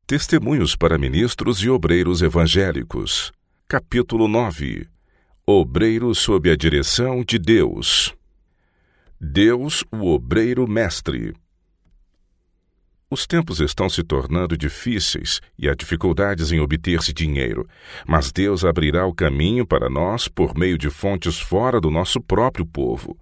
Testemunhos para ministros e obreiros evangélicos. Capítulo 9. Obreiro sob a direção de Deus. Deus, o obreiro mestre. Os tempos estão se tornando difíceis e há dificuldades em obter-se dinheiro, mas Deus abrirá o caminho para nós por meio de fontes fora do nosso próprio povo.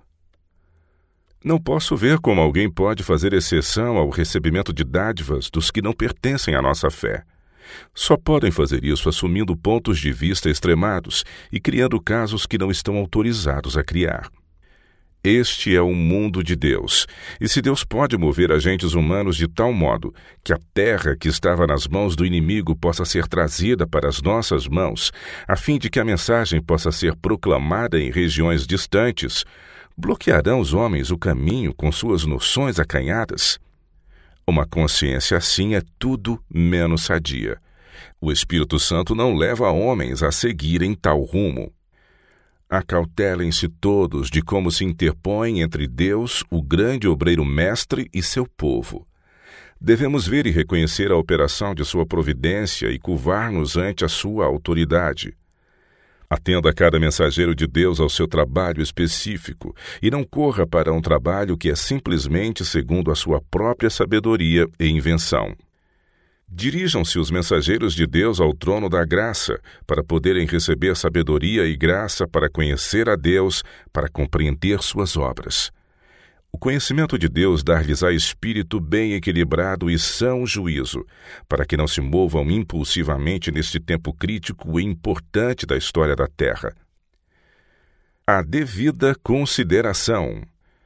Não posso ver como alguém pode fazer exceção ao recebimento de dádivas dos que não pertencem à nossa fé. Só podem fazer isso assumindo pontos de vista extremados e criando casos que não estão autorizados a criar. Este é o mundo de Deus, e se Deus pode mover agentes humanos de tal modo que a terra que estava nas mãos do inimigo possa ser trazida para as nossas mãos, a fim de que a mensagem possa ser proclamada em regiões distantes, bloquearão os homens o caminho com suas noções acanhadas? Uma consciência assim é tudo menos sadia. O Espírito Santo não leva homens a seguirem tal rumo. Acautelem-se todos de como se interpõe entre Deus, o grande obreiro mestre, e seu povo. Devemos ver e reconhecer a operação de sua providência e curvar-nos ante a sua autoridade. Atenda cada mensageiro de Deus ao seu trabalho específico e não corra para um trabalho que é simplesmente segundo a sua própria sabedoria e invenção. Dirijam-se os mensageiros de Deus ao trono da graça para poderem receber sabedoria e graça para conhecer a Deus, para compreender suas obras. O conhecimento de Deus dar-lhes-á espírito bem equilibrado e são juízo, para que não se movam impulsivamente neste tempo crítico e importante da história da Terra. A devida consideração.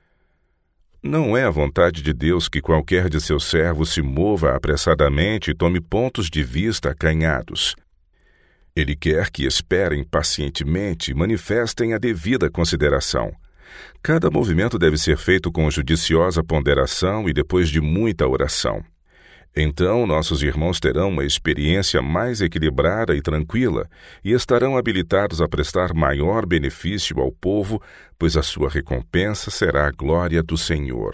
Não é a vontade de Deus que qualquer de seus servos se mova apressadamente e tome pontos de vista acanhados. Ele quer que esperem pacientemente e manifestem a devida consideração. Cada movimento deve ser feito com judiciosa ponderação e depois de muita oração. Então, nossos irmãos terão uma experiência mais equilibrada e tranquila e estarão habilitados a prestar maior benefício ao povo, pois a sua recompensa será a glória do Senhor.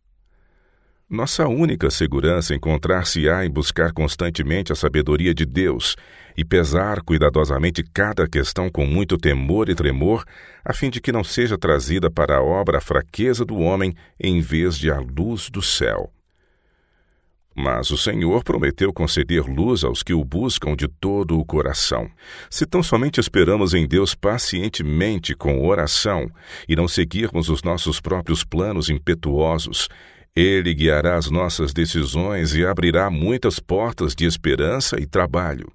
Nossa única segurança encontrar-se-á em buscar constantemente a sabedoria de Deus e pesar cuidadosamente cada questão com muito temor e tremor, a fim de que não seja trazida para a obra a fraqueza do homem em vez de a luz do céu. Mas o Senhor prometeu conceder luz aos que o buscam de todo o coração. Se tão somente esperamos em Deus pacientemente com oração e não seguirmos os nossos próprios planos impetuosos, Ele guiará as nossas decisões e abrirá muitas portas de esperança e trabalho.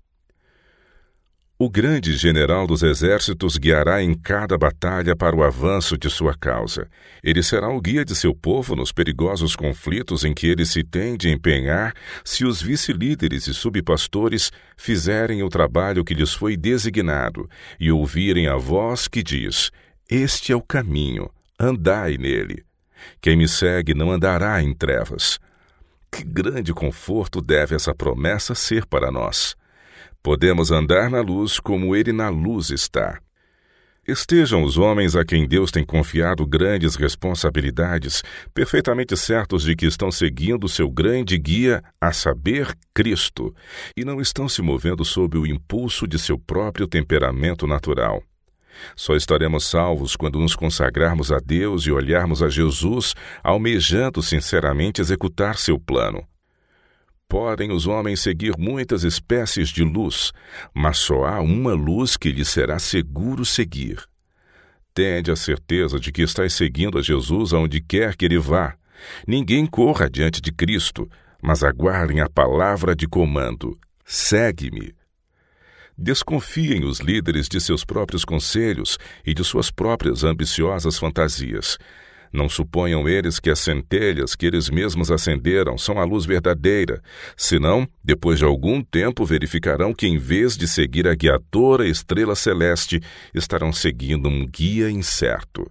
O grande general dos exércitos guiará em cada batalha para o avanço de sua causa. Ele será o guia de seu povo nos perigosos conflitos em que ele se tem de empenhar se os vice-líderes e subpastores fizerem o trabalho que lhes foi designado e ouvirem a voz que diz: "Este é o caminho, andai nele. Quem me segue não andará em trevas." Que grande conforto deve essa promessa ser para nós! Podemos andar na luz como Ele na luz está. Estejam os homens a quem Deus tem confiado grandes responsabilidades, perfeitamente certos de que estão seguindo seu grande guia, a saber, Cristo, e não estão se movendo sob o impulso de seu próprio temperamento natural. Só estaremos salvos quando nos consagrarmos a Deus e olharmos a Jesus, almejando sinceramente executar seu plano. Podem os homens seguir muitas espécies de luz, mas só há uma luz que lhes será seguro seguir. Tende a certeza de que estás seguindo a Jesus aonde quer que ele vá. Ninguém corra diante de Cristo, mas aguardem a palavra de comando: segue-me. Desconfiem os líderes de seus próprios conselhos e de suas próprias ambiciosas fantasias. Não suponham eles que as centelhas que eles mesmos acenderam são a luz verdadeira, senão, depois de algum tempo, verificarão que, em vez de seguir a guiadora estrela celeste, estarão seguindo um guia incerto.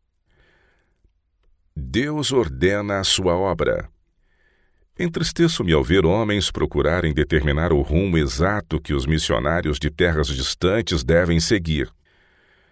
Deus ordena a sua obra. Entristeço-me ao ver homens procurarem determinar o rumo exato que os missionários de terras distantes devem seguir.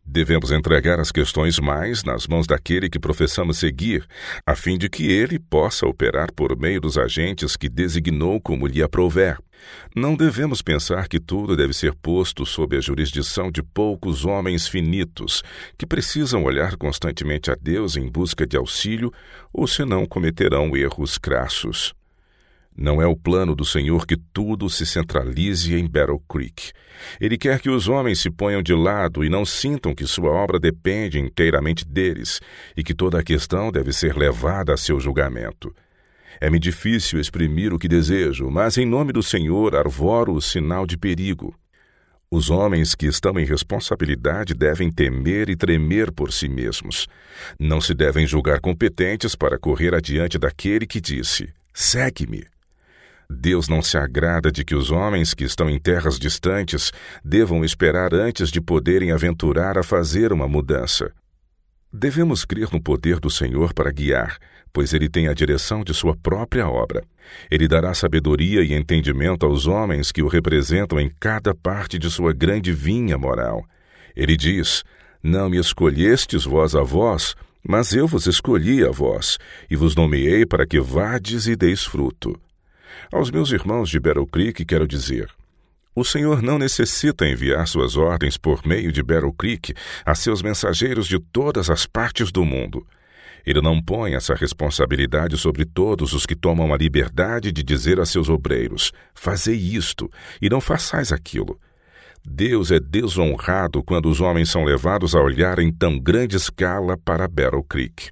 Devemos entregar as questões mais nas mãos daquele que professamos seguir, a fim de que ele possa operar por meio dos agentes que designou como lhe aprouver. Não devemos pensar que tudo deve ser posto sob a jurisdição de poucos homens finitos, que precisam olhar constantemente a Deus em busca de auxílio, ou senão cometerão erros crassos. Não é o plano do Senhor que tudo se centralize em Battle Creek. Ele quer que os homens se ponham de lado e não sintam que sua obra depende inteiramente deles e que toda a questão deve ser levada a seu julgamento. É-me difícil exprimir o que desejo, mas em nome do Senhor arvoro o sinal de perigo. Os homens que estão em responsabilidade devem temer e tremer por si mesmos. Não se devem julgar competentes para correr adiante daquele que disse: "Segue-me". Deus não se agrada de que os homens que estão em terras distantes devam esperar antes de poderem aventurar a fazer uma mudança. Devemos crer no poder do Senhor para guiar, pois Ele tem a direção de sua própria obra. Ele dará sabedoria e entendimento aos homens que o representam em cada parte de sua grande vinha moral. Ele diz: "Não me escolhestes vós a vós, mas eu vos escolhi a vós, e vos nomeei para que vades e deis fruto." Aos meus irmãos de Battle Creek quero dizer: o Senhor não necessita enviar suas ordens por meio de Battle Creek a seus mensageiros de todas as partes do mundo. Ele não põe essa responsabilidade sobre todos os que tomam a liberdade de dizer a seus obreiros: "Fazei isto, e não façais aquilo." Deus é desonrado quando os homens são levados a olhar em tão grande escala para Battle Creek.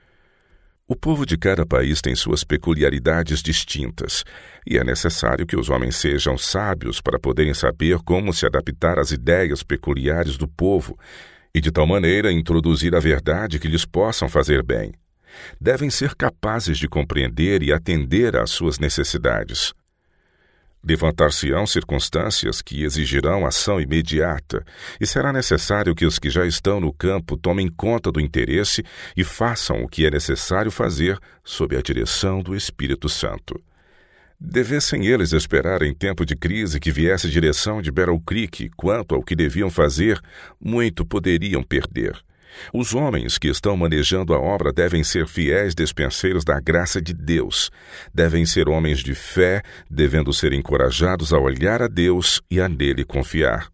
O povo de cada país tem suas peculiaridades distintas, e é necessário que os homens sejam sábios para poderem saber como se adaptar às ideias peculiares do povo e, de tal maneira, introduzir a verdade que lhes possam fazer bem. Devem ser capazes de compreender e atender às suas necessidades. Levantar-se-ão circunstâncias que exigirão ação imediata, e será necessário que os que já estão no campo tomem conta do interesse e façam o que é necessário fazer sob a direção do Espírito Santo. Devessem eles esperar em tempo de crise que viesse direção de Battle Creek quanto ao que deviam fazer, muito poderiam perder. Os homens que estão manejando a obra devem ser fiéis despenseiros da graça de Deus. Devem ser homens de fé, devendo ser encorajados a olhar a Deus e a nele confiar.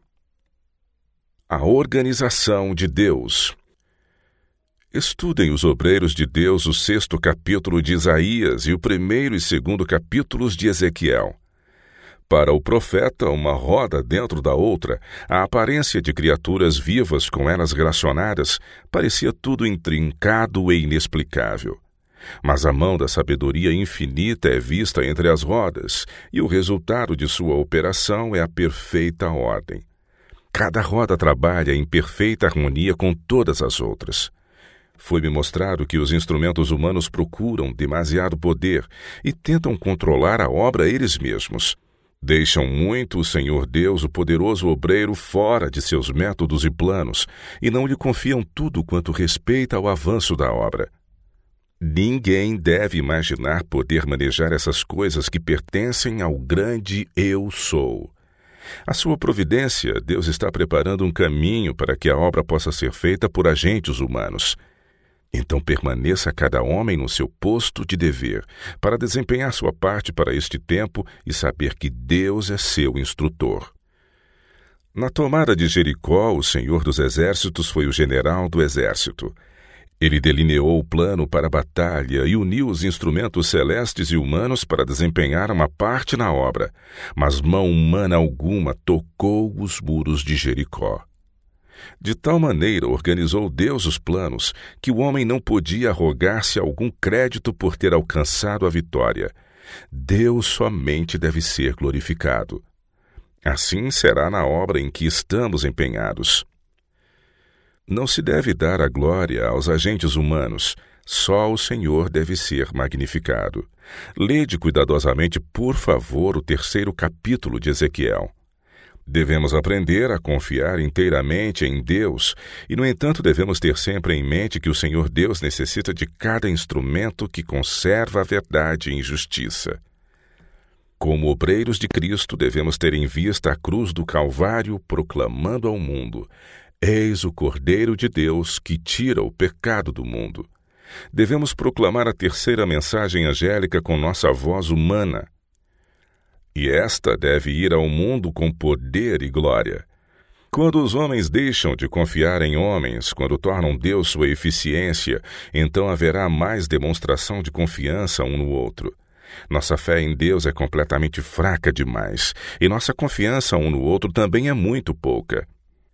A organização de Deus. Estudem os obreiros de Deus o 6º capítulo de Isaías e o 1º e 2º capítulos de Ezequiel. Para o profeta, uma roda dentro da outra, a aparência de criaturas vivas com elas relacionadas, parecia tudo intrincado e inexplicável. Mas a mão da sabedoria infinita é vista entre as rodas, e o resultado de sua operação é a perfeita ordem. Cada roda trabalha em perfeita harmonia com todas as outras. Foi-me mostrado que os instrumentos humanos procuram demasiado poder e tentam controlar a obra eles mesmos. Deixam muito o Senhor Deus, o poderoso obreiro, fora de seus métodos e planos, e não lhe confiam tudo quanto respeita ao avanço da obra. Ninguém deve imaginar poder manejar essas coisas que pertencem ao grande Eu Sou. A sua providência, Deus está preparando um caminho para que a obra possa ser feita por agentes humanos. Então permaneça cada homem no seu posto de dever, para desempenhar sua parte para este tempo e saber que Deus é seu instrutor. Na tomada de Jericó, o Senhor dos Exércitos foi o general do exército. Ele delineou o plano para a batalha e uniu os instrumentos celestes e humanos para desempenhar uma parte na obra, mas mão humana alguma tocou os muros de Jericó. De tal maneira organizou Deus os planos que o homem não podia arrogar-se algum crédito por ter alcançado a vitória. Deus somente deve ser glorificado. Assim será na obra em que estamos empenhados. Não se deve dar a glória aos agentes humanos, só o Senhor deve ser magnificado. Lede cuidadosamente, por favor, o 3º capítulo de Ezequiel. Devemos aprender a confiar inteiramente em Deus e, no entanto, devemos ter sempre em mente que o Senhor Deus necessita de cada instrumento que conserva a verdade em justiça. Como obreiros de Cristo, devemos ter em vista a cruz do Calvário, proclamando ao mundo: Eis o Cordeiro de Deus que tira o pecado do mundo. Devemos proclamar a terceira mensagem angélica com nossa voz humana. E esta deve ir ao mundo com poder e glória. Quando os homens deixam de confiar em homens, quando tornam Deus sua eficiência, então haverá mais demonstração de confiança um no outro. Nossa fé em Deus é completamente fraca demais, e nossa confiança um no outro também é muito pouca.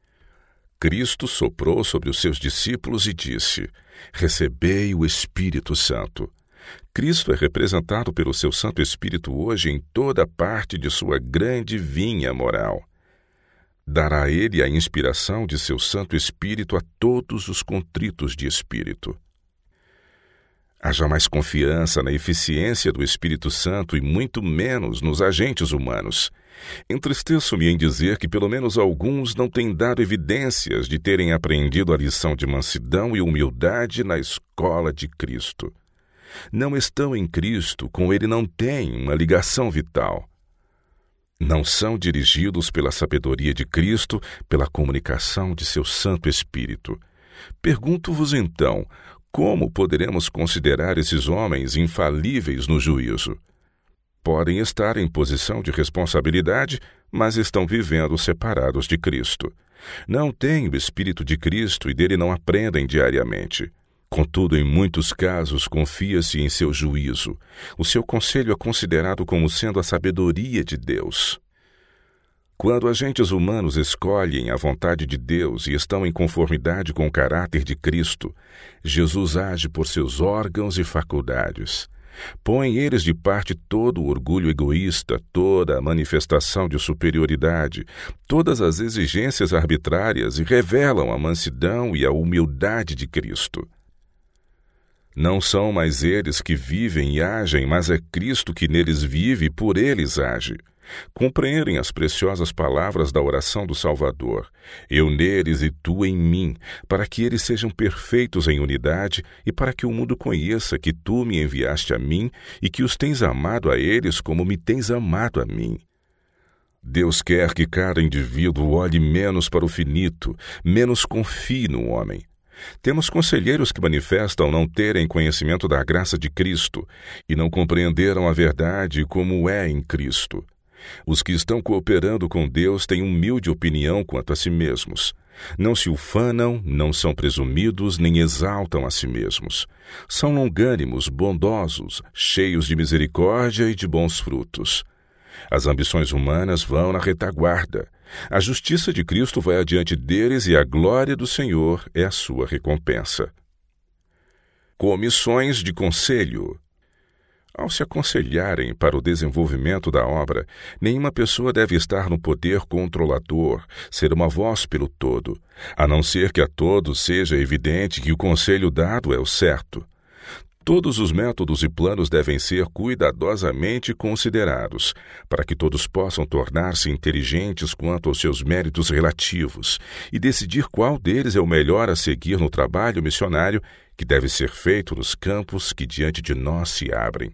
Cristo soprou sobre os seus discípulos e disse: Recebei o Espírito Santo. Cristo é representado pelo seu Santo Espírito hoje em toda parte de sua grande vinha moral. Dará Ele a inspiração de seu Santo Espírito a todos os contritos de espírito. Haja mais confiança na eficiência do Espírito Santo e muito menos nos agentes humanos. Entristeço-me em dizer que pelo menos alguns não têm dado evidências de terem aprendido a lição de mansidão e humildade na escola de Cristo. Não estão em Cristo, com Ele não têm uma ligação vital. Não são dirigidos pela sabedoria de Cristo, pela comunicação de seu Santo Espírito. Pergunto-vos então, como poderemos considerar esses homens infalíveis no juízo? Podem estar em posição de responsabilidade, mas estão vivendo separados de Cristo. Não têm o Espírito de Cristo e dele não aprendem diariamente. Contudo, em muitos casos, confia-se em seu juízo. O seu conselho é considerado como sendo a sabedoria de Deus. Quando agentes humanos escolhem a vontade de Deus e estão em conformidade com o caráter de Cristo, Jesus age por seus órgãos e faculdades. Põe eles de parte todo o orgulho egoísta, toda a manifestação de superioridade, todas as exigências arbitrárias e revelam a mansidão e a humildade de Cristo. Não são mais eles que vivem e agem, mas é Cristo que neles vive e por eles age. Compreendem as preciosas palavras da oração do Salvador: Eu neles e tu em mim, para que eles sejam perfeitos em unidade e para que o mundo conheça que tu me enviaste a mim e que os tens amado a eles como me tens amado a mim. Deus quer que cada indivíduo olhe menos para o finito, menos confie no homem. Temos conselheiros que manifestam não terem conhecimento da graça de Cristo e não compreenderam a verdade como é em Cristo. Os que estão cooperando com Deus têm humilde opinião quanto a si mesmos. Não se ufanam, não são presumidos, nem exaltam a si mesmos. São longânimos, bondosos, cheios de misericórdia e de bons frutos. As ambições humanas vão na retaguarda. A justiça de Cristo vai adiante deles e a glória do Senhor é a sua recompensa. Comissões de conselho. Ao se aconselharem para o desenvolvimento da obra, nenhuma pessoa deve estar no poder controlador, ser uma voz pelo todo, a não ser que a todos seja evidente que o conselho dado é o certo. Todos os métodos e planos devem ser cuidadosamente considerados, para que todos possam tornar-se inteligentes quanto aos seus méritos relativos e decidir qual deles é o melhor a seguir no trabalho missionário que deve ser feito nos campos que diante de nós se abrem.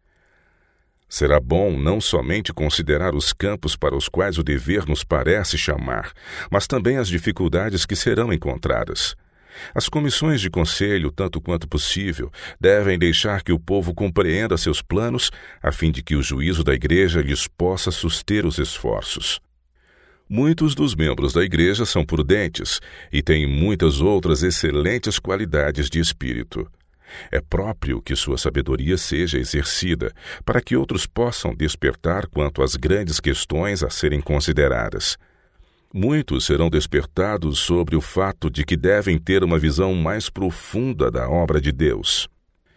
Será bom não somente considerar os campos para os quais o dever nos parece chamar, mas também as dificuldades que serão encontradas. As comissões de conselho, tanto quanto possível, devem deixar que o povo compreenda seus planos, a fim de que o juízo da igreja lhes possa suster os esforços. Muitos dos membros da igreja são prudentes e têm muitas outras excelentes qualidades de espírito. É próprio que sua sabedoria seja exercida, para que outros possam despertar quanto às grandes questões a serem consideradas. Muitos serão despertados sobre o fato de que devem ter uma visão mais profunda da obra de Deus.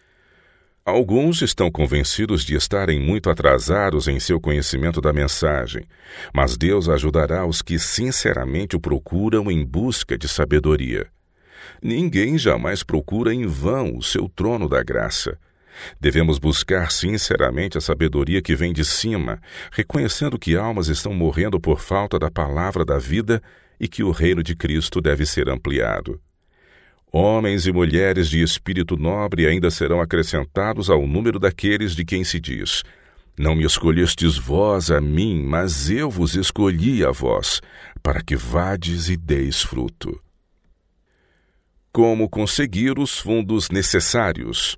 Alguns estão convencidos de estarem muito atrasados em seu conhecimento da mensagem, mas Deus ajudará os que sinceramente o procuram em busca de sabedoria. Ninguém jamais procura em vão o seu trono da graça. Devemos buscar sinceramente a sabedoria que vem de cima, reconhecendo que almas estão morrendo por falta da palavra da vida e que o reino de Cristo deve ser ampliado. Homens e mulheres de espírito nobre ainda serão acrescentados ao número daqueles de quem se diz: Não me escolhestes vós a mim, mas eu vos escolhi a vós, para que vades e deis fruto. Como conseguir os fundos necessários?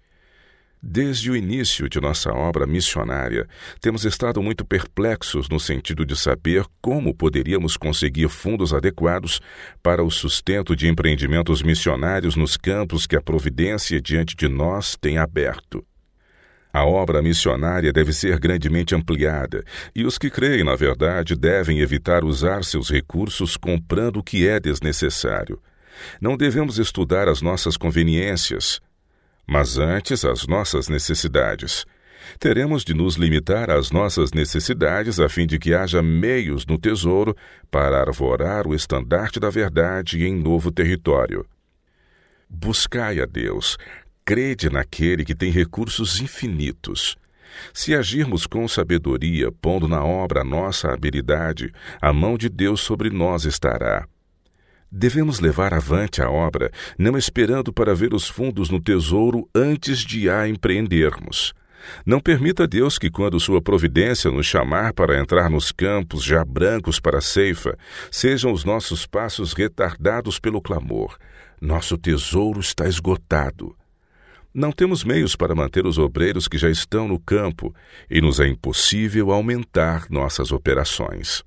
Desde o início de nossa obra missionária, temos estado muito perplexos no sentido de saber como poderíamos conseguir fundos adequados para o sustento de empreendimentos missionários nos campos que a providência diante de nós tem aberto. A obra missionária deve ser grandemente ampliada, e os que creem na verdade devem evitar usar seus recursos comprando o que é desnecessário. Não devemos estudar as nossas conveniências, mas antes as nossas necessidades. Teremos de nos limitar às nossas necessidades a fim de que haja meios no tesouro para arvorar o estandarte da verdade em novo território. Buscai a Deus, crede naquele que tem recursos infinitos. Se agirmos com sabedoria, pondo na obra a nossa habilidade, a mão de Deus sobre nós estará. Devemos levar avante a obra, não esperando para ver os fundos no tesouro antes de a empreendermos. Não permita a Deus que, quando sua providência nos chamar para entrar nos campos já brancos para a ceifa, sejam os nossos passos retardados pelo clamor. Nosso tesouro está esgotado. Não temos meios para manter os obreiros que já estão no campo e nos é impossível aumentar nossas operações.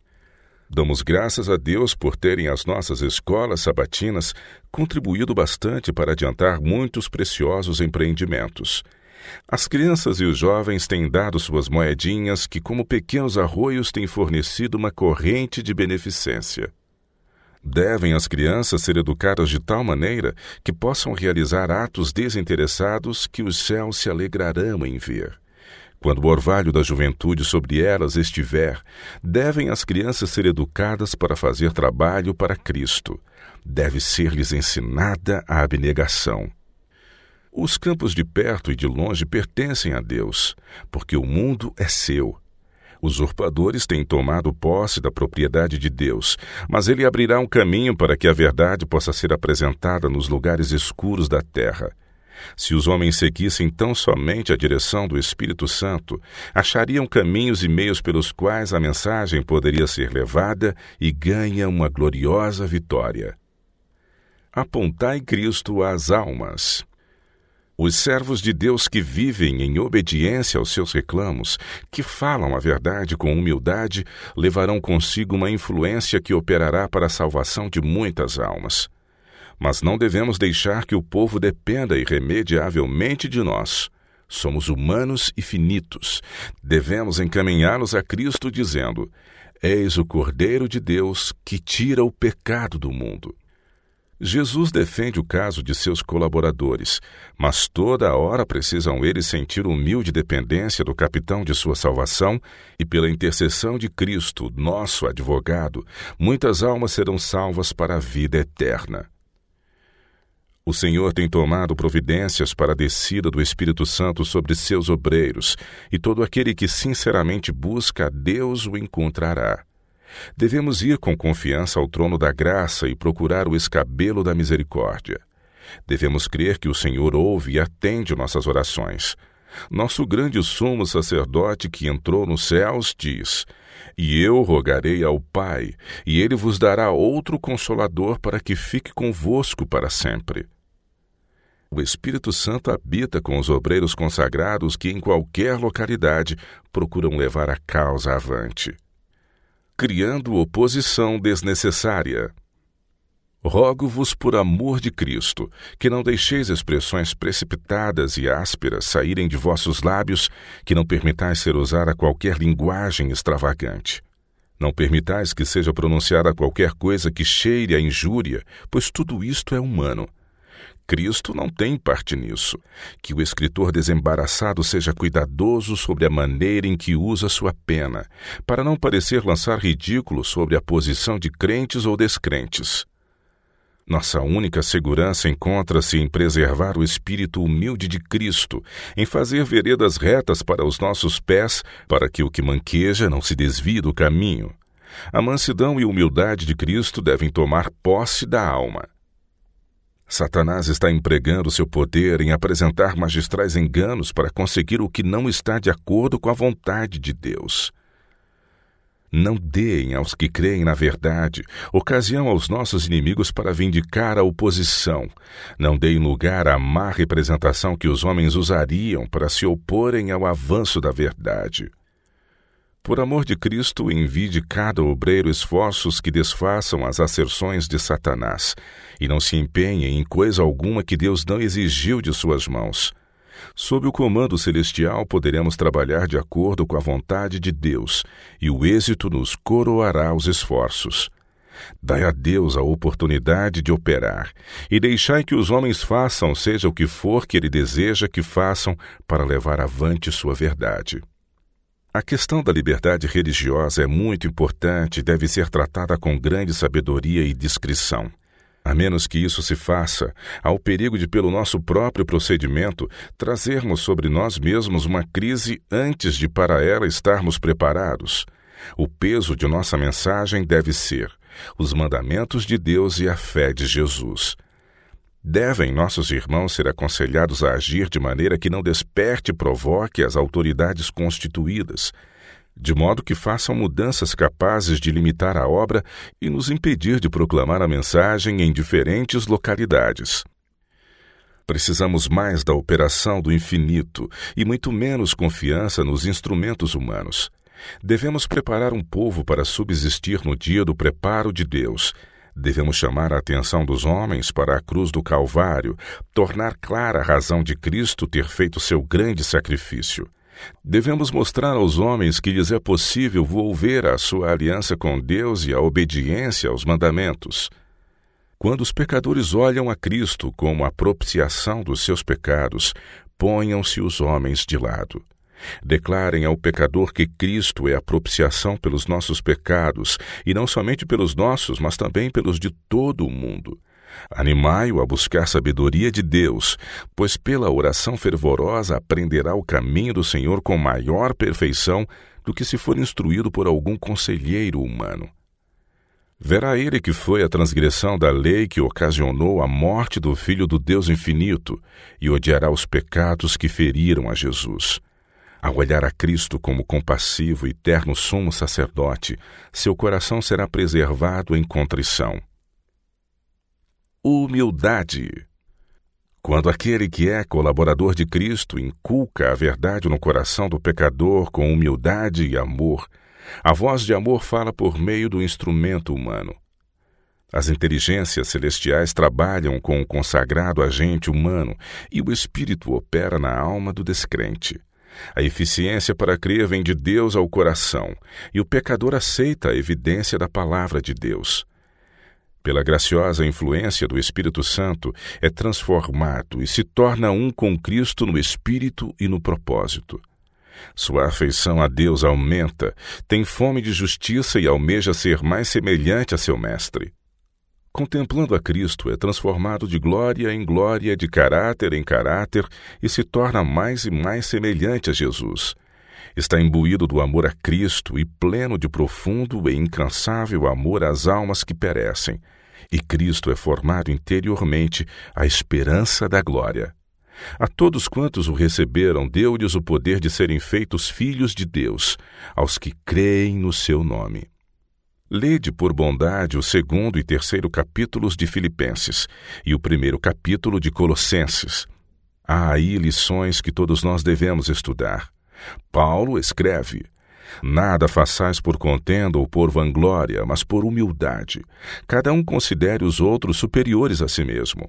Damos graças a Deus por terem as nossas escolas sabatinas contribuído bastante para adiantar muitos preciosos empreendimentos. As crianças e os jovens têm dado suas moedinhas que, como pequenos arroios, têm fornecido uma corrente de beneficência. Devem as crianças ser educadas de tal maneira que possam realizar atos desinteressados que os céus se alegrarão em ver. Quando o orvalho da juventude sobre elas estiver, devem as crianças ser educadas para fazer trabalho para Cristo. Deve ser-lhes ensinada a abnegação. Os campos de perto e de longe pertencem a Deus, porque o mundo é seu. Usurpadores têm tomado posse da propriedade de Deus, mas Ele abrirá um caminho para que a verdade possa ser apresentada nos lugares escuros da terra. Se os homens seguissem tão somente a direção do Espírito Santo, achariam caminhos e meios pelos quais a mensagem poderia ser levada e ganha uma gloriosa vitória. Apontai Cristo às almas. Os servos de Deus que vivem em obediência aos seus reclamos, que falam a verdade com humildade, levarão consigo uma influência que operará para a salvação de muitas almas. Mas não devemos deixar que o povo dependa irremediavelmente de nós. Somos humanos e finitos. Devemos encaminhá-los a Cristo dizendo: Eis o Cordeiro de Deus que tira o pecado do mundo. Jesus defende o caso de seus colaboradores, mas toda a hora precisam eles sentir humilde dependência do capitão de sua salvação e pela intercessão de Cristo, nosso advogado, muitas almas serão salvas para a vida eterna. O Senhor tem tomado providências para a descida do Espírito Santo sobre seus obreiros, e todo aquele que sinceramente busca a Deus o encontrará. Devemos ir com confiança ao trono da graça e procurar o escabelo da misericórdia. Devemos crer que o Senhor ouve e atende nossas orações. Nosso grande sumo sacerdote que entrou nos céus diz: E eu rogarei ao Pai, e ele vos dará outro Consolador para que fique convosco para sempre. O Espírito Santo habita com os obreiros consagrados que em qualquer localidade procuram levar a causa avante. Criando oposição desnecessária. Rogo-vos por amor de Cristo, que não deixeis expressões precipitadas e ásperas saírem de vossos lábios, que não permitais ser usada qualquer linguagem extravagante. Não permitais que seja pronunciada qualquer coisa que cheire a injúria, pois tudo isto é humano. Cristo não tem parte nisso. Que o escritor desembaraçado seja cuidadoso sobre a maneira em que usa sua pena, para não parecer lançar ridículo sobre a posição de crentes ou descrentes. Nossa única segurança encontra-se em preservar o espírito humilde de Cristo, em fazer veredas retas para os nossos pés, para que o que manqueja não se desvie do caminho. A mansidão e humildade de Cristo devem tomar posse da alma. Satanás está empregando seu poder em apresentar magistrais enganos para conseguir o que não está de acordo com a vontade de Deus. Não deem aos que creem na verdade ocasião aos nossos inimigos para vindicar a oposição. Não deem lugar à má representação que os homens usariam para se oporem ao avanço da verdade. Por amor de Cristo, envie de cada obreiro esforços que desfaçam as asserções de Satanás, e não se empenhem em coisa alguma que Deus não exigiu de suas mãos. Sob o comando celestial, poderemos trabalhar de acordo com a vontade de Deus, e o êxito nos coroará os esforços. Dai a Deus a oportunidade de operar, e deixai que os homens façam seja o que for que Ele deseja que façam para levar avante sua verdade. A questão da liberdade religiosa é muito importante e deve ser tratada com grande sabedoria e discrição. A menos que isso se faça, há o perigo de, pelo nosso próprio procedimento, trazermos sobre nós mesmos uma crise antes de para ela estarmos preparados. O peso de nossa mensagem deve ser os mandamentos de Deus e a fé de Jesus. Devem nossos irmãos ser aconselhados a agir de maneira que não desperte e provoque as autoridades constituídas, de modo que façam mudanças capazes de limitar a obra e nos impedir de proclamar a mensagem em diferentes localidades. Precisamos mais da operação do infinito e muito menos confiança nos instrumentos humanos. Devemos preparar um povo para subsistir no dia do preparo de Deus. Devemos chamar a atenção dos homens para a cruz do Calvário, tornar clara a razão de Cristo ter feito seu grande sacrifício. Devemos mostrar aos homens que lhes é possível volver à sua aliança com Deus e à obediência aos mandamentos. Quando os pecadores olham a Cristo como a propiciação dos seus pecados, ponham-se os homens de lado. Declarem ao pecador que Cristo é a propiciação pelos nossos pecados, e não somente pelos nossos, mas também pelos de todo o mundo. Animai-o a buscar sabedoria de Deus, pois pela oração fervorosa aprenderá o caminho do Senhor com maior perfeição do que se for instruído por algum conselheiro humano. Verá ele que foi a transgressão da lei que ocasionou a morte do Filho do Deus infinito, e odiará os pecados que feriram a Jesus. Ao olhar a Cristo como compassivo e terno sumo sacerdote, seu coração será preservado em contrição. Humildade. Quando aquele que é colaborador de Cristo inculca a verdade no coração do pecador com humildade e amor, a voz de amor fala por meio do instrumento humano. As inteligências celestiais trabalham com o consagrado agente humano e o Espírito opera na alma do descrente. A eficiência para crer vem de Deus ao coração, e o pecador aceita a evidência da palavra de Deus. Pela graciosa influência do Espírito Santo, é transformado e se torna um com Cristo no espírito e no propósito. Sua afeição a Deus aumenta, tem fome de justiça e almeja ser mais semelhante a seu Mestre. Contemplando a Cristo, é transformado de glória em glória, de caráter em caráter, e se torna mais e mais semelhante a Jesus. Está imbuído do amor a Cristo e pleno de profundo e incansável amor às almas que perecem. E Cristo é formado interiormente à esperança da glória. A todos quantos o receberam, deu-lhes o poder de serem feitos filhos de Deus, aos que creem no seu nome. Lede por bondade o 2º e 3º capítulos de Filipenses e o 1º capítulo de Colossenses. Há aí lições que todos nós devemos estudar. Paulo escreve: Nada façais por contenda ou por vanglória, mas por humildade. Cada um considere os outros superiores a si mesmo.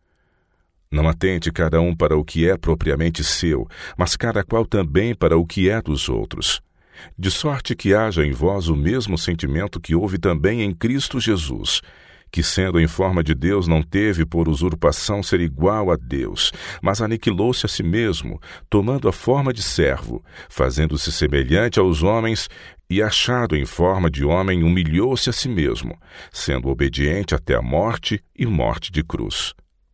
Não atente cada um para o que é propriamente seu, mas cada qual também para o que é dos outros. De sorte que haja em vós o mesmo sentimento que houve também em Cristo Jesus, que, sendo em forma de Deus, não teve por usurpação ser igual a Deus, mas aniquilou-se a si mesmo, tomando a forma de servo, fazendo-se semelhante aos homens, e, achado em forma de homem, humilhou-se a si mesmo, sendo obediente até a morte e morte de cruz.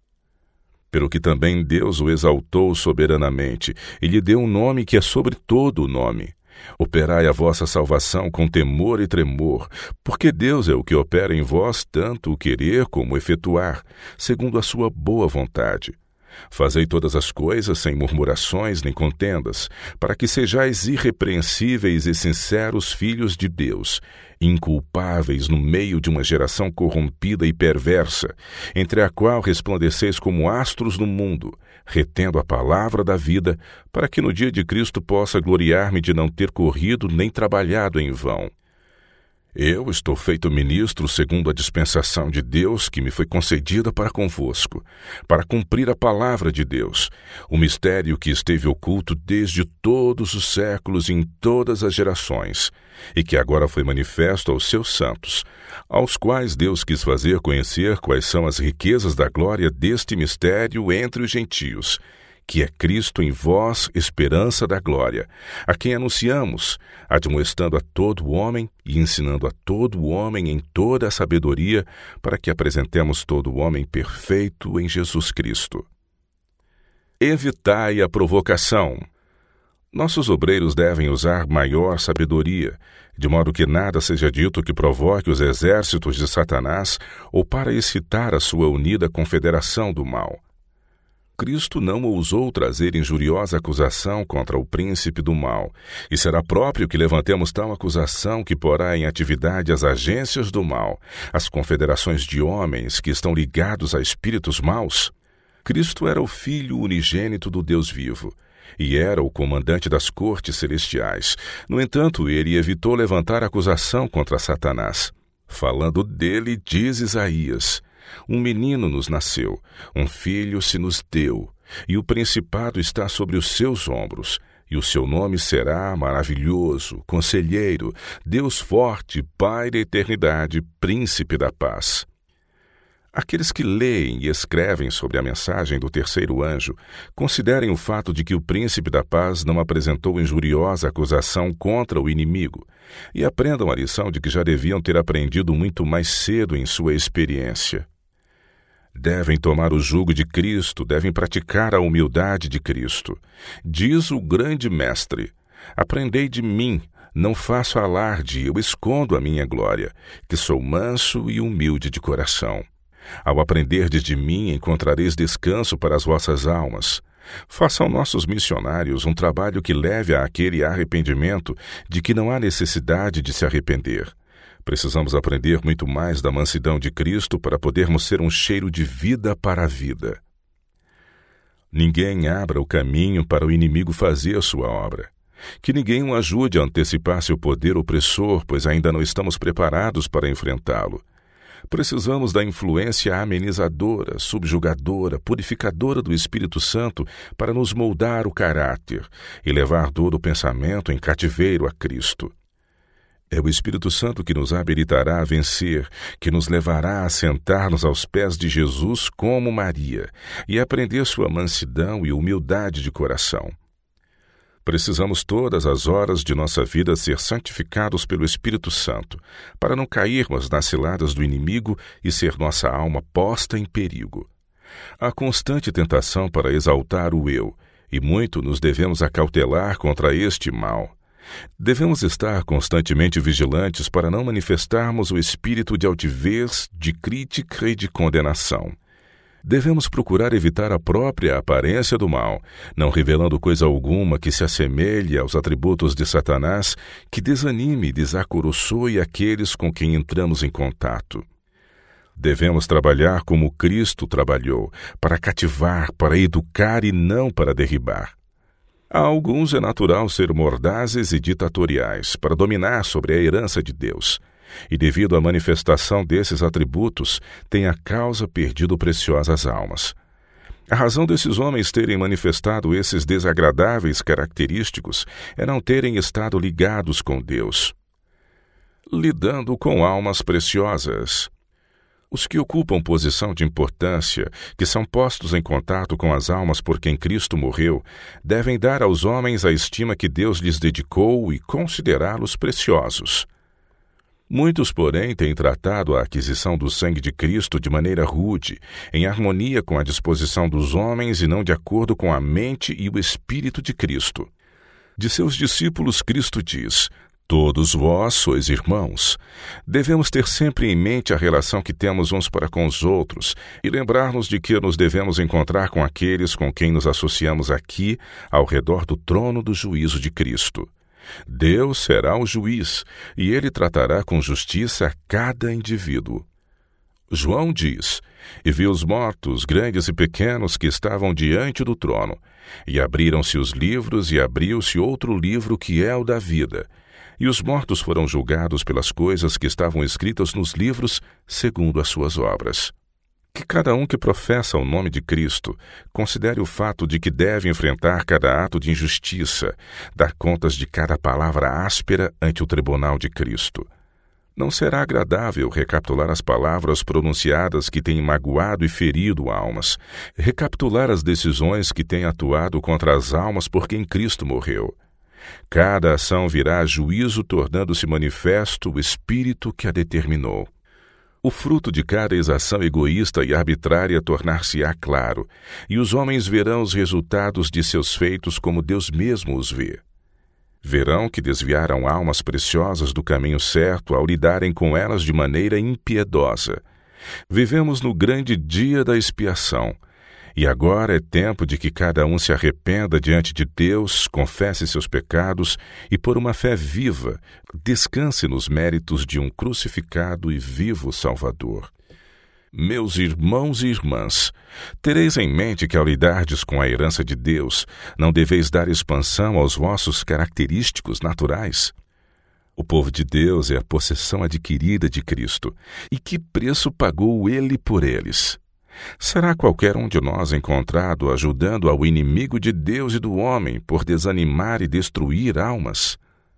Pelo que também Deus o exaltou soberanamente, e lhe deu um nome que é sobre todo o nome, Operai a vossa salvação com temor e tremor, porque Deus é o que opera em vós tanto o querer como o efetuar, segundo a sua boa vontade. Fazei todas as coisas sem murmurações nem contendas, para que sejais irrepreensíveis e sinceros filhos de Deus, inculpáveis no meio de uma geração corrompida e perversa, entre a qual resplandeceis como astros no mundo, retendo a palavra da vida, para que no dia de Cristo possa gloriar-me de não ter corrido nem trabalhado em vão. Eu estou feito ministro segundo a dispensação de Deus que me foi concedida para convosco, para cumprir a palavra de Deus, o mistério que esteve oculto desde todos os séculos e em todas as gerações, e que agora foi manifesto aos seus santos, aos quais Deus quis fazer conhecer quais são as riquezas da glória deste mistério entre os gentios, que é Cristo em vós, esperança da glória, a quem anunciamos, admoestando a todo homem e ensinando a todo homem em toda a sabedoria, para que apresentemos todo homem perfeito em Jesus Cristo. Evitai a provocação. Nossos obreiros devem usar maior sabedoria, de modo que nada seja dito que provoque os exércitos de Satanás ou para excitar a sua unida confederação do mal. Cristo não ousou trazer injuriosa acusação contra o príncipe do mal, e será próprio que levantemos tal acusação que porá em atividade as agências do mal, as confederações de homens que estão ligados a espíritos maus. Cristo era o Filho unigênito do Deus vivo, e era o comandante das cortes celestiais. No entanto, ele evitou levantar acusação contra Satanás. Falando dele, diz Isaías: um menino nos nasceu, um filho se nos deu, e o principado está sobre os seus ombros, e o seu nome será Maravilhoso, Conselheiro, Deus Forte, Pai da Eternidade, Príncipe da Paz. Aqueles que leem e escrevem sobre a mensagem do terceiro anjo, considerem o fato de que o príncipe da paz não apresentou injuriosa acusação contra o inimigo, e aprendam a lição de que já deviam ter aprendido muito mais cedo em sua experiência. Devem tomar o jugo de Cristo, devem praticar a humildade de Cristo. Diz o grande mestre: aprendei de mim, não faço alarde, eu escondo a minha glória, que sou manso e humilde de coração. Ao aprenderdes de mim, encontrareis descanso para as vossas almas. Façam nossos missionários um trabalho que leve àquele arrependimento de que não há necessidade de se arrepender. Precisamos aprender muito mais da mansidão de Cristo para podermos ser um cheiro de vida para a vida. Ninguém abra o caminho para o inimigo fazer a sua obra. Que ninguém o ajude a antecipar seu poder opressor, pois ainda não estamos preparados para enfrentá-lo. Precisamos da influência amenizadora, subjugadora, purificadora do Espírito Santo para nos moldar o caráter e levar todo o pensamento em cativeiro a Cristo. É o Espírito Santo que nos habilitará a vencer, que nos levará a sentar-nos aos pés de Jesus como Maria e aprender sua mansidão e humildade de coração. Precisamos todas as horas de nossa vida ser santificados pelo Espírito Santo, para não cairmos nas ciladas do inimigo e ser nossa alma posta em perigo. Há constante tentação para exaltar o eu, e muito nos devemos acautelar contra este mal. Devemos estar constantemente vigilantes para não manifestarmos o espírito de altivez, de crítica e de condenação. Devemos procurar evitar a própria aparência do mal, não revelando coisa alguma que se assemelhe aos atributos de Satanás, que desanime e desacoroçoe aqueles com quem entramos em contato. Devemos trabalhar como Cristo trabalhou, para cativar, para educar e não para derribar. A alguns é natural ser mordazes e ditatoriais, para dominar sobre a herança de Deus. E devido à manifestação desses atributos, tem a causa perdido preciosas almas. A razão desses homens terem manifestado esses desagradáveis característicos é não terem estado ligados com Deus. Lidando com almas preciosas. Os que ocupam posição de importância, que são postos em contato com as almas por quem Cristo morreu, devem dar aos homens a estima que Deus lhes dedicou e considerá-los preciosos. Muitos, porém, têm tratado a aquisição do sangue de Cristo de maneira rude, em harmonia com a disposição dos homens e não de acordo com a mente e o Espírito de Cristo. De seus discípulos, Cristo diz: todos vós sois irmãos. Devemos ter sempre em mente a relação que temos uns para com os outros e lembrar-nos de que nos devemos encontrar com aqueles com quem nos associamos aqui, ao redor do trono do juízo de Cristo. Deus será o juiz e ele tratará com justiça a cada indivíduo. João diz: e vi os mortos, grandes e pequenos, que estavam diante do trono, e abriram-se os livros, e abriu-se outro livro, que é o da vida. E os mortos foram julgados pelas coisas que estavam escritas nos livros, segundo as suas obras. Que cada um que professa o nome de Cristo considere o fato de que deve enfrentar cada ato de injustiça, dar contas de cada palavra áspera ante o tribunal de Cristo. Não será agradável recapitular as palavras pronunciadas que têm magoado e ferido almas, recapitular as decisões que têm atuado contra as almas por quem Cristo morreu. Cada ação virá a juízo, tornando-se manifesto o espírito que a determinou. O fruto de cada exação egoísta e arbitrária tornar-se-á claro, e os homens verão os resultados de seus feitos como Deus mesmo os vê. Verão que desviaram almas preciosas do caminho certo ao lidarem com elas de maneira impiedosa. Vivemos no grande dia da expiação, e agora é tempo de que cada um se arrependa diante de Deus, confesse seus pecados e, por uma fé viva, descanse nos méritos de um crucificado e vivo Salvador. Meus irmãos e irmãs, tereis em mente que ao lidardes com a herança de Deus, não deveis dar expansão aos vossos característicos naturais. O povo de Deus é a possessão adquirida de Cristo, e que preço pagou Ele por eles? Será qualquer um de nós encontrado ajudando ao inimigo de Deus e do homem por desanimar e destruir almas?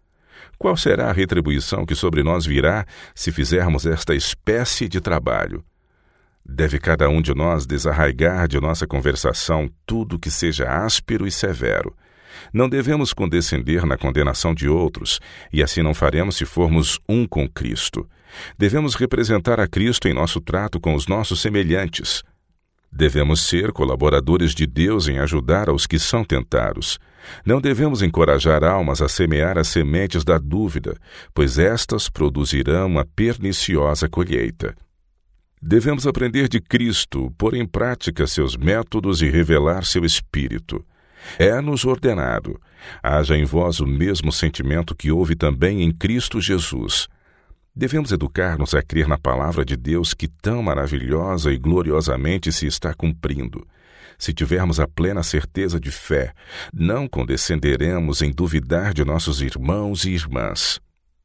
Qual será a retribuição que sobre nós virá se fizermos esta espécie de trabalho? Deve cada um de nós desarraigar de nossa conversação tudo que seja áspero e severo. Não devemos condescender na condenação de outros, e assim não faremos se formos um com Cristo. Devemos representar a Cristo em nosso trato com os nossos semelhantes. Devemos ser colaboradores de Deus em ajudar aos que são tentados. Não devemos encorajar almas a semear as sementes da dúvida, pois estas produzirão uma perniciosa colheita. Devemos aprender de Cristo, pôr em prática seus métodos e revelar seu Espírito. É-nos ordenado: haja em vós o mesmo sentimento que houve também em Cristo Jesus. Devemos educar-nos a crer na palavra de Deus que tão maravilhosa e gloriosamente se está cumprindo. Se tivermos a plena certeza de fé, não condescenderemos em duvidar de nossos irmãos e irmãs.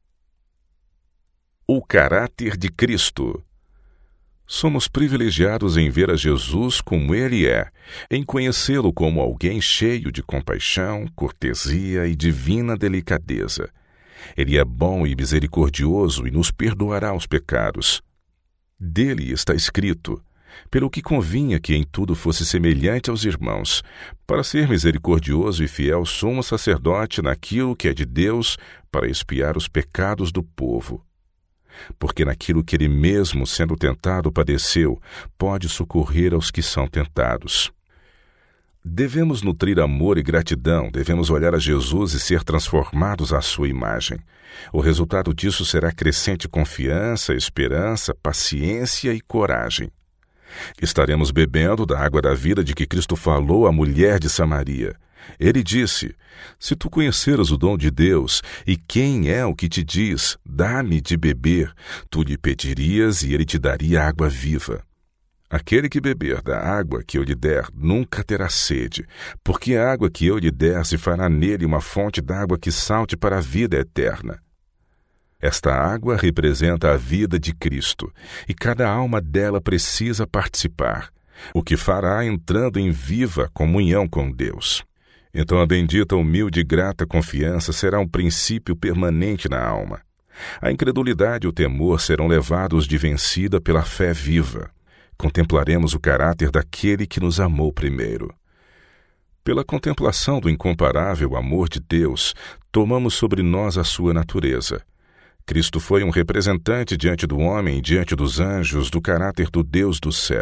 O caráter de Cristo. Somos privilegiados em ver a Jesus como Ele é, em conhecê-lo como alguém cheio de compaixão, cortesia e divina delicadeza. Ele é bom e misericordioso e nos perdoará os pecados. Dele está escrito: pelo que convinha que em tudo fosse semelhante aos irmãos, para ser misericordioso e fiel sumo sacerdote naquilo que é de Deus, para expiar os pecados do povo. Porque naquilo que ele mesmo, sendo tentado, padeceu, pode socorrer aos que são tentados. Devemos nutrir amor e gratidão, devemos olhar a Jesus e ser transformados à sua imagem. O resultado disso será crescente confiança, esperança, paciência e coragem. Estaremos bebendo da água da vida de que Cristo falou à mulher de Samaria. Ele disse: se tu conheceras o dom de Deus, e quem é o que te diz, dá-me de beber, tu lhe pedirias e ele te daria água viva. Aquele que beber da água que eu lhe der nunca terá sede, porque a água que eu lhe der se fará nele uma fonte d'água que salte para a vida eterna. Esta água representa a vida de Cristo, e cada alma dela precisa participar, o que fará entrando em viva comunhão com Deus. Então a bendita, humilde e grata confiança será um princípio permanente na alma. A incredulidade e o temor serão levados de vencida pela fé viva. Contemplaremos o caráter daquele que nos amou primeiro. Pela contemplação do incomparável amor de Deus, tomamos sobre nós a sua natureza. Cristo foi um representante diante do homem e diante dos anjos do caráter do Deus do céu.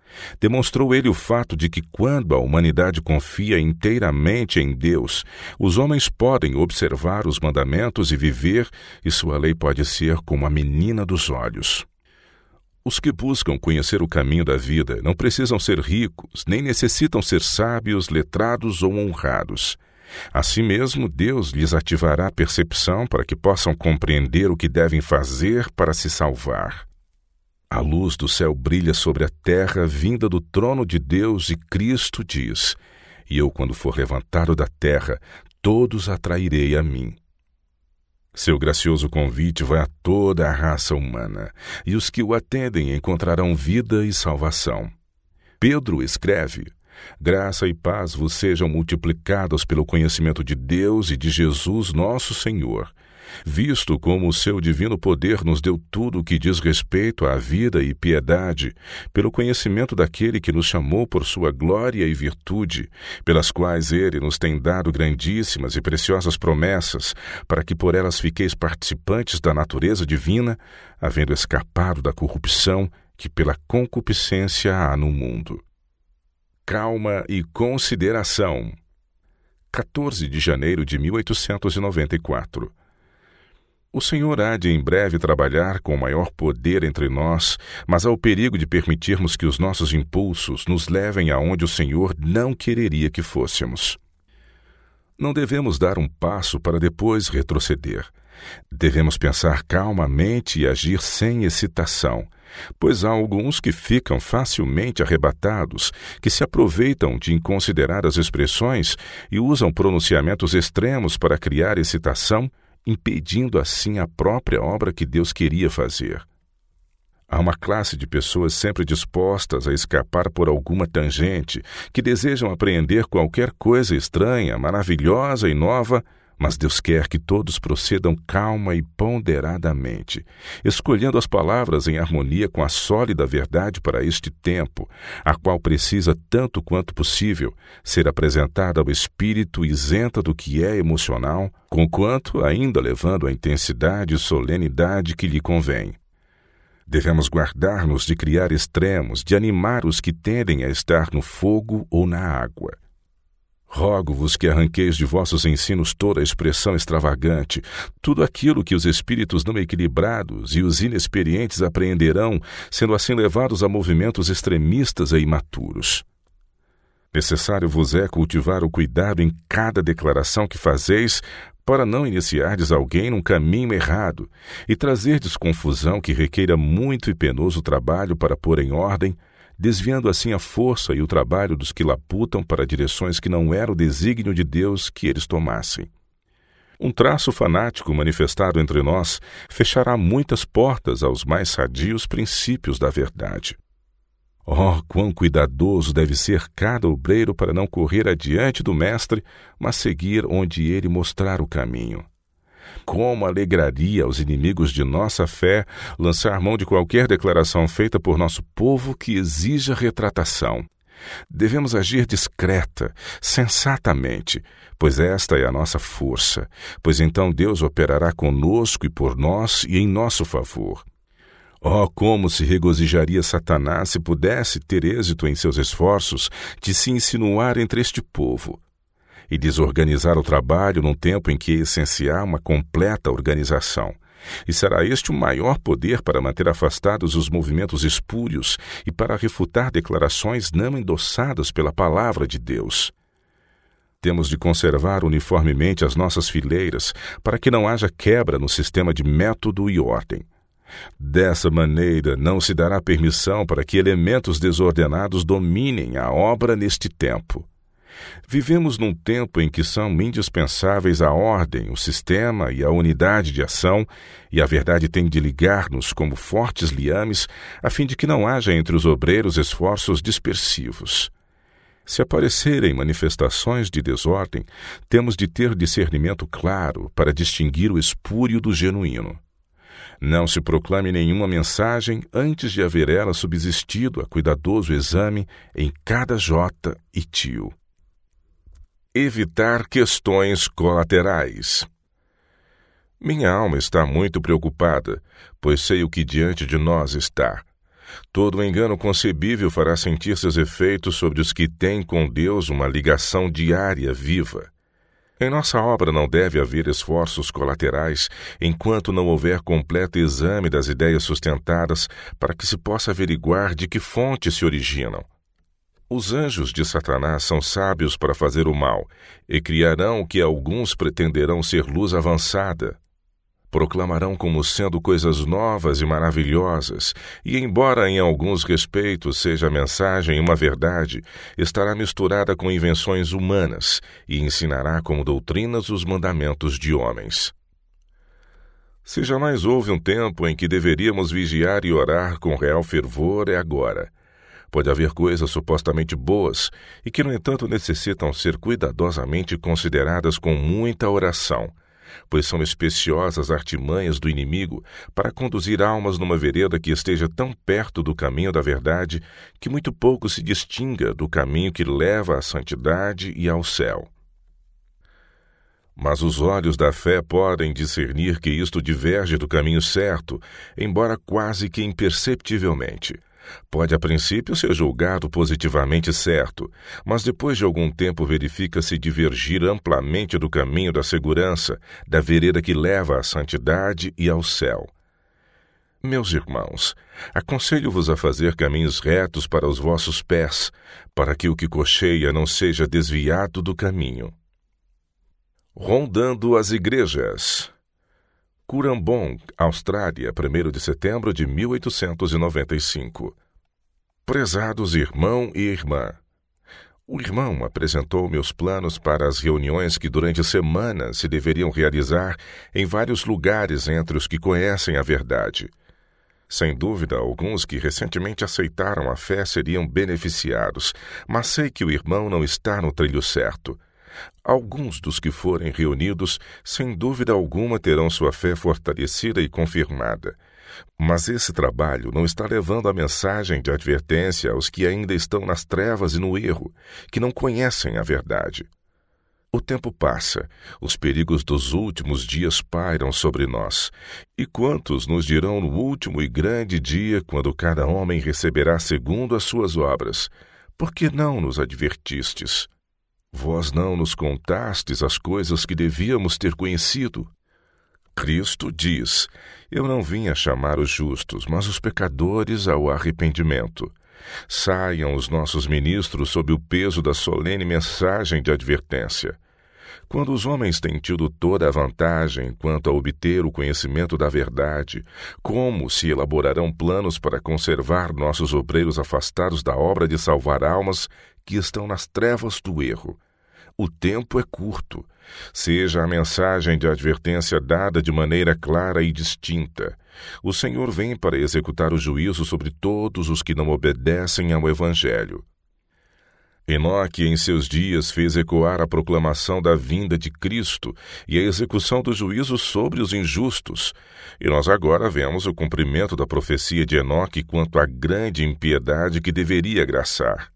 Demonstrou ele o fato de que quando a humanidade confia inteiramente em Deus, os homens podem observar os mandamentos e viver, e sua lei pode ser como a menina dos olhos. Os que buscam conhecer o caminho da vida não precisam ser ricos, nem necessitam ser sábios, letrados ou honrados. Assim mesmo, Deus lhes ativará a percepção para que possam compreender o que devem fazer para se salvar. A luz do céu brilha sobre a terra, vinda do trono de Deus, e Cristo diz: "E eu, quando for levantado da terra, todos atrairei a mim." Seu gracioso convite vai a toda a raça humana, e os que o atendem encontrarão vida e salvação. Pedro escreve: "Graça e paz vos sejam multiplicados pelo conhecimento de Deus e de Jesus nosso Senhor, visto como o seu divino poder nos deu tudo o que diz respeito à vida e piedade, pelo conhecimento daquele que nos chamou por sua glória e virtude, pelas quais ele nos tem dado grandíssimas e preciosas promessas, para que por elas fiqueis participantes da natureza divina, havendo escapado da corrupção que pela concupiscência há no mundo." Calma e consideração. 14 de janeiro de 1894. O Senhor há de em breve trabalhar com maior poder entre nós, mas há o perigo de permitirmos que os nossos impulsos nos levem aonde o Senhor não quereria que fôssemos. Não devemos dar um passo para depois retroceder. Devemos pensar calmamente e agir sem excitação, pois há alguns que ficam facilmente arrebatados, que se aproveitam de inconsideradas expressões e usam pronunciamentos extremos para criar excitação, impedindo assim a própria obra que Deus queria fazer. Há uma classe de pessoas sempre dispostas a escapar por alguma tangente, que desejam apreender qualquer coisa estranha, maravilhosa e nova, mas Deus quer que todos procedam calma e ponderadamente, escolhendo as palavras em harmonia com a sólida verdade para este tempo, a qual precisa tanto quanto possível ser apresentada ao espírito isenta do que é emocional, conquanto ainda levando a intensidade e solenidade que lhe convém. Devemos guardar-nos de criar extremos, de animar os que tendem a estar no fogo ou na água. Rogo-vos que arranqueis de vossos ensinos toda a expressão extravagante, tudo aquilo que os espíritos não equilibrados e os inexperientes apreenderão, sendo assim levados a movimentos extremistas e imaturos. Necessário vos é cultivar o cuidado em cada declaração que fazeis, para não iniciardes alguém num caminho errado e trazerdes confusão que requeira muito e penoso trabalho para pôr em ordem, desviando assim a força e o trabalho dos que labutam para direções que não era o desígnio de Deus que eles tomassem. Um traço fanático manifestado entre nós fechará muitas portas aos mais sadios princípios da verdade. Oh, quão cuidadoso deve ser cada obreiro para não correr adiante do Mestre, mas seguir onde ele mostrar o caminho. Como alegraria aos inimigos de nossa fé lançar mão de qualquer declaração feita por nosso povo que exija retratação. Devemos agir discreta, sensatamente, pois esta é a nossa força, pois então Deus operará conosco e por nós e em nosso favor. Oh, como se regozijaria Satanás se pudesse ter êxito em seus esforços de se insinuar entre este povo e desorganizar o trabalho num tempo em que é essencial uma completa organização. E será este o maior poder para manter afastados os movimentos espúrios e para refutar declarações não endossadas pela palavra de Deus. Temos de conservar uniformemente as nossas fileiras para que não haja quebra no sistema de método e ordem. Dessa maneira, não se dará permissão para que elementos desordenados dominem a obra neste tempo. Vivemos num tempo em que são indispensáveis a ordem, o sistema e a unidade de ação, e a verdade tem de ligar-nos como fortes liames, a fim de que não haja entre os obreiros esforços dispersivos. Se aparecerem manifestações de desordem, temos de ter discernimento claro para distinguir o espúrio do genuíno. Não se proclame nenhuma mensagem antes de haver ela subsistido a cuidadoso exame em cada jota e tio. Evitar questões colaterais. Minha alma está muito preocupada, pois sei o que diante de nós está. Todo engano concebível fará sentir seus efeitos sobre os que têm com Deus uma ligação diária viva. Em nossa obra não deve haver esforços colaterais enquanto não houver completo exame das ideias sustentadas para que se possa averiguar de que fonte se originam. Os anjos de Satanás são sábios para fazer o mal e criarão o que alguns pretenderão ser luz avançada. Proclamarão como sendo coisas novas e maravilhosas, e embora em alguns respeitos seja a mensagem uma verdade, estará misturada com invenções humanas e ensinará como doutrinas os mandamentos de homens. Se jamais houve um tempo em que deveríamos vigiar e orar com real fervor, é agora. Pode haver coisas supostamente boas e que, no entanto, necessitam ser cuidadosamente consideradas com muita oração, pois são especiosas artimanhas do inimigo para conduzir almas numa vereda que esteja tão perto do caminho da verdade que muito pouco se distinga do caminho que leva à santidade e ao céu. Mas os olhos da fé podem discernir que isto diverge do caminho certo, embora quase que imperceptivelmente. Pode a princípio ser julgado positivamente certo, mas depois de algum tempo verifica-se divergir amplamente do caminho da segurança, da vereda que leva à santidade e ao céu. Meus irmãos, aconselho-vos a fazer caminhos retos para os vossos pés, para que o que cocheia não seja desviado do caminho. Rondando as igrejas. Curambong, Austrália, 1º de setembro de 1895. Prezados irmão e irmã, o irmão apresentou meus planos para as reuniões que durante semanas se deveriam realizar em vários lugares entre os que conhecem a verdade. Sem dúvida, alguns que recentemente aceitaram a fé seriam beneficiados, mas sei que o irmão não está no trilho certo. Alguns dos que forem reunidos, sem dúvida alguma, terão sua fé fortalecida e confirmada. Mas esse trabalho não está levando a mensagem de advertência aos que ainda estão nas trevas e no erro, que não conhecem a verdade. O tempo passa, os perigos dos últimos dias pairam sobre nós. E quantos nos dirão no último e grande dia, quando cada homem receberá segundo as suas obras? Por que não nos advertistes? Vós não nos contastes as coisas que devíamos ter conhecido? Cristo diz: eu não vim a chamar os justos, mas os pecadores ao arrependimento. Saiam os nossos ministros sob o peso da solene mensagem de advertência. Quando os homens têm tido toda a vantagem quanto a obter o conhecimento da verdade, como se elaborarão planos para conservar nossos obreiros afastados da obra de salvar almas que estão nas trevas do erro? O tempo é curto. Seja a mensagem de advertência dada de maneira clara e distinta. O Senhor vem para executar o juízo sobre todos os que não obedecem ao Evangelho. Enoque, em seus dias, fez ecoar a proclamação da vinda de Cristo e a execução do juízo sobre os injustos. E nós agora vemos o cumprimento da profecia de Enoque quanto à grande impiedade que deveria graçar.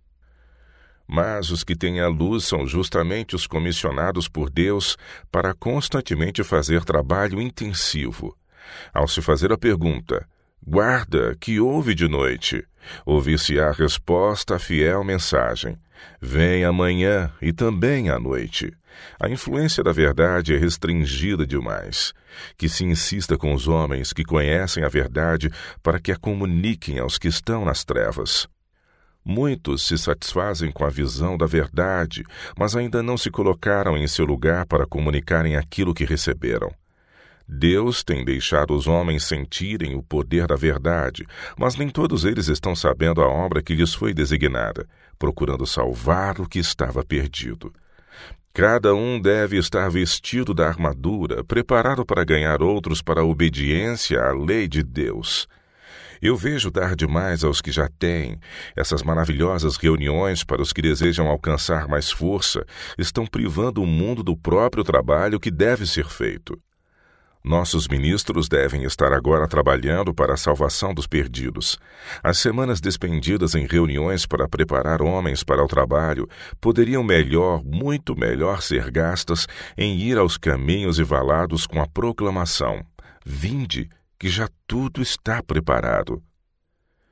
Mas os que têm a luz são justamente os comissionados por Deus para constantemente fazer trabalho intensivo. Ao se fazer a pergunta: guarda, que houve de noite? Ouvir-se-á a resposta à fiel mensagem: vem amanhã e também à noite. A influência da verdade é restringida demais. Que se insista com os homens que conhecem a verdade para que a comuniquem aos que estão nas trevas. Muitos se satisfazem com a visão da verdade, mas ainda não se colocaram em seu lugar para comunicarem aquilo que receberam. Deus tem deixado os homens sentirem o poder da verdade, mas nem todos eles estão sabendo a obra que lhes foi designada, procurando salvar o que estava perdido. Cada um deve estar vestido da armadura, preparado para ganhar outros para a obediência à lei de Deus. Eu vejo dar demais aos que já têm. Essas maravilhosas reuniões para os que desejam alcançar mais força estão privando o mundo do próprio trabalho que deve ser feito. Nossos ministros devem estar agora trabalhando para a salvação dos perdidos. As semanas despendidas em reuniões para preparar homens para o trabalho poderiam muito melhor ser gastas em ir aos caminhos e valados com a proclamação: vinde, que já tudo está preparado.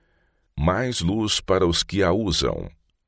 mais luz para os que a usam.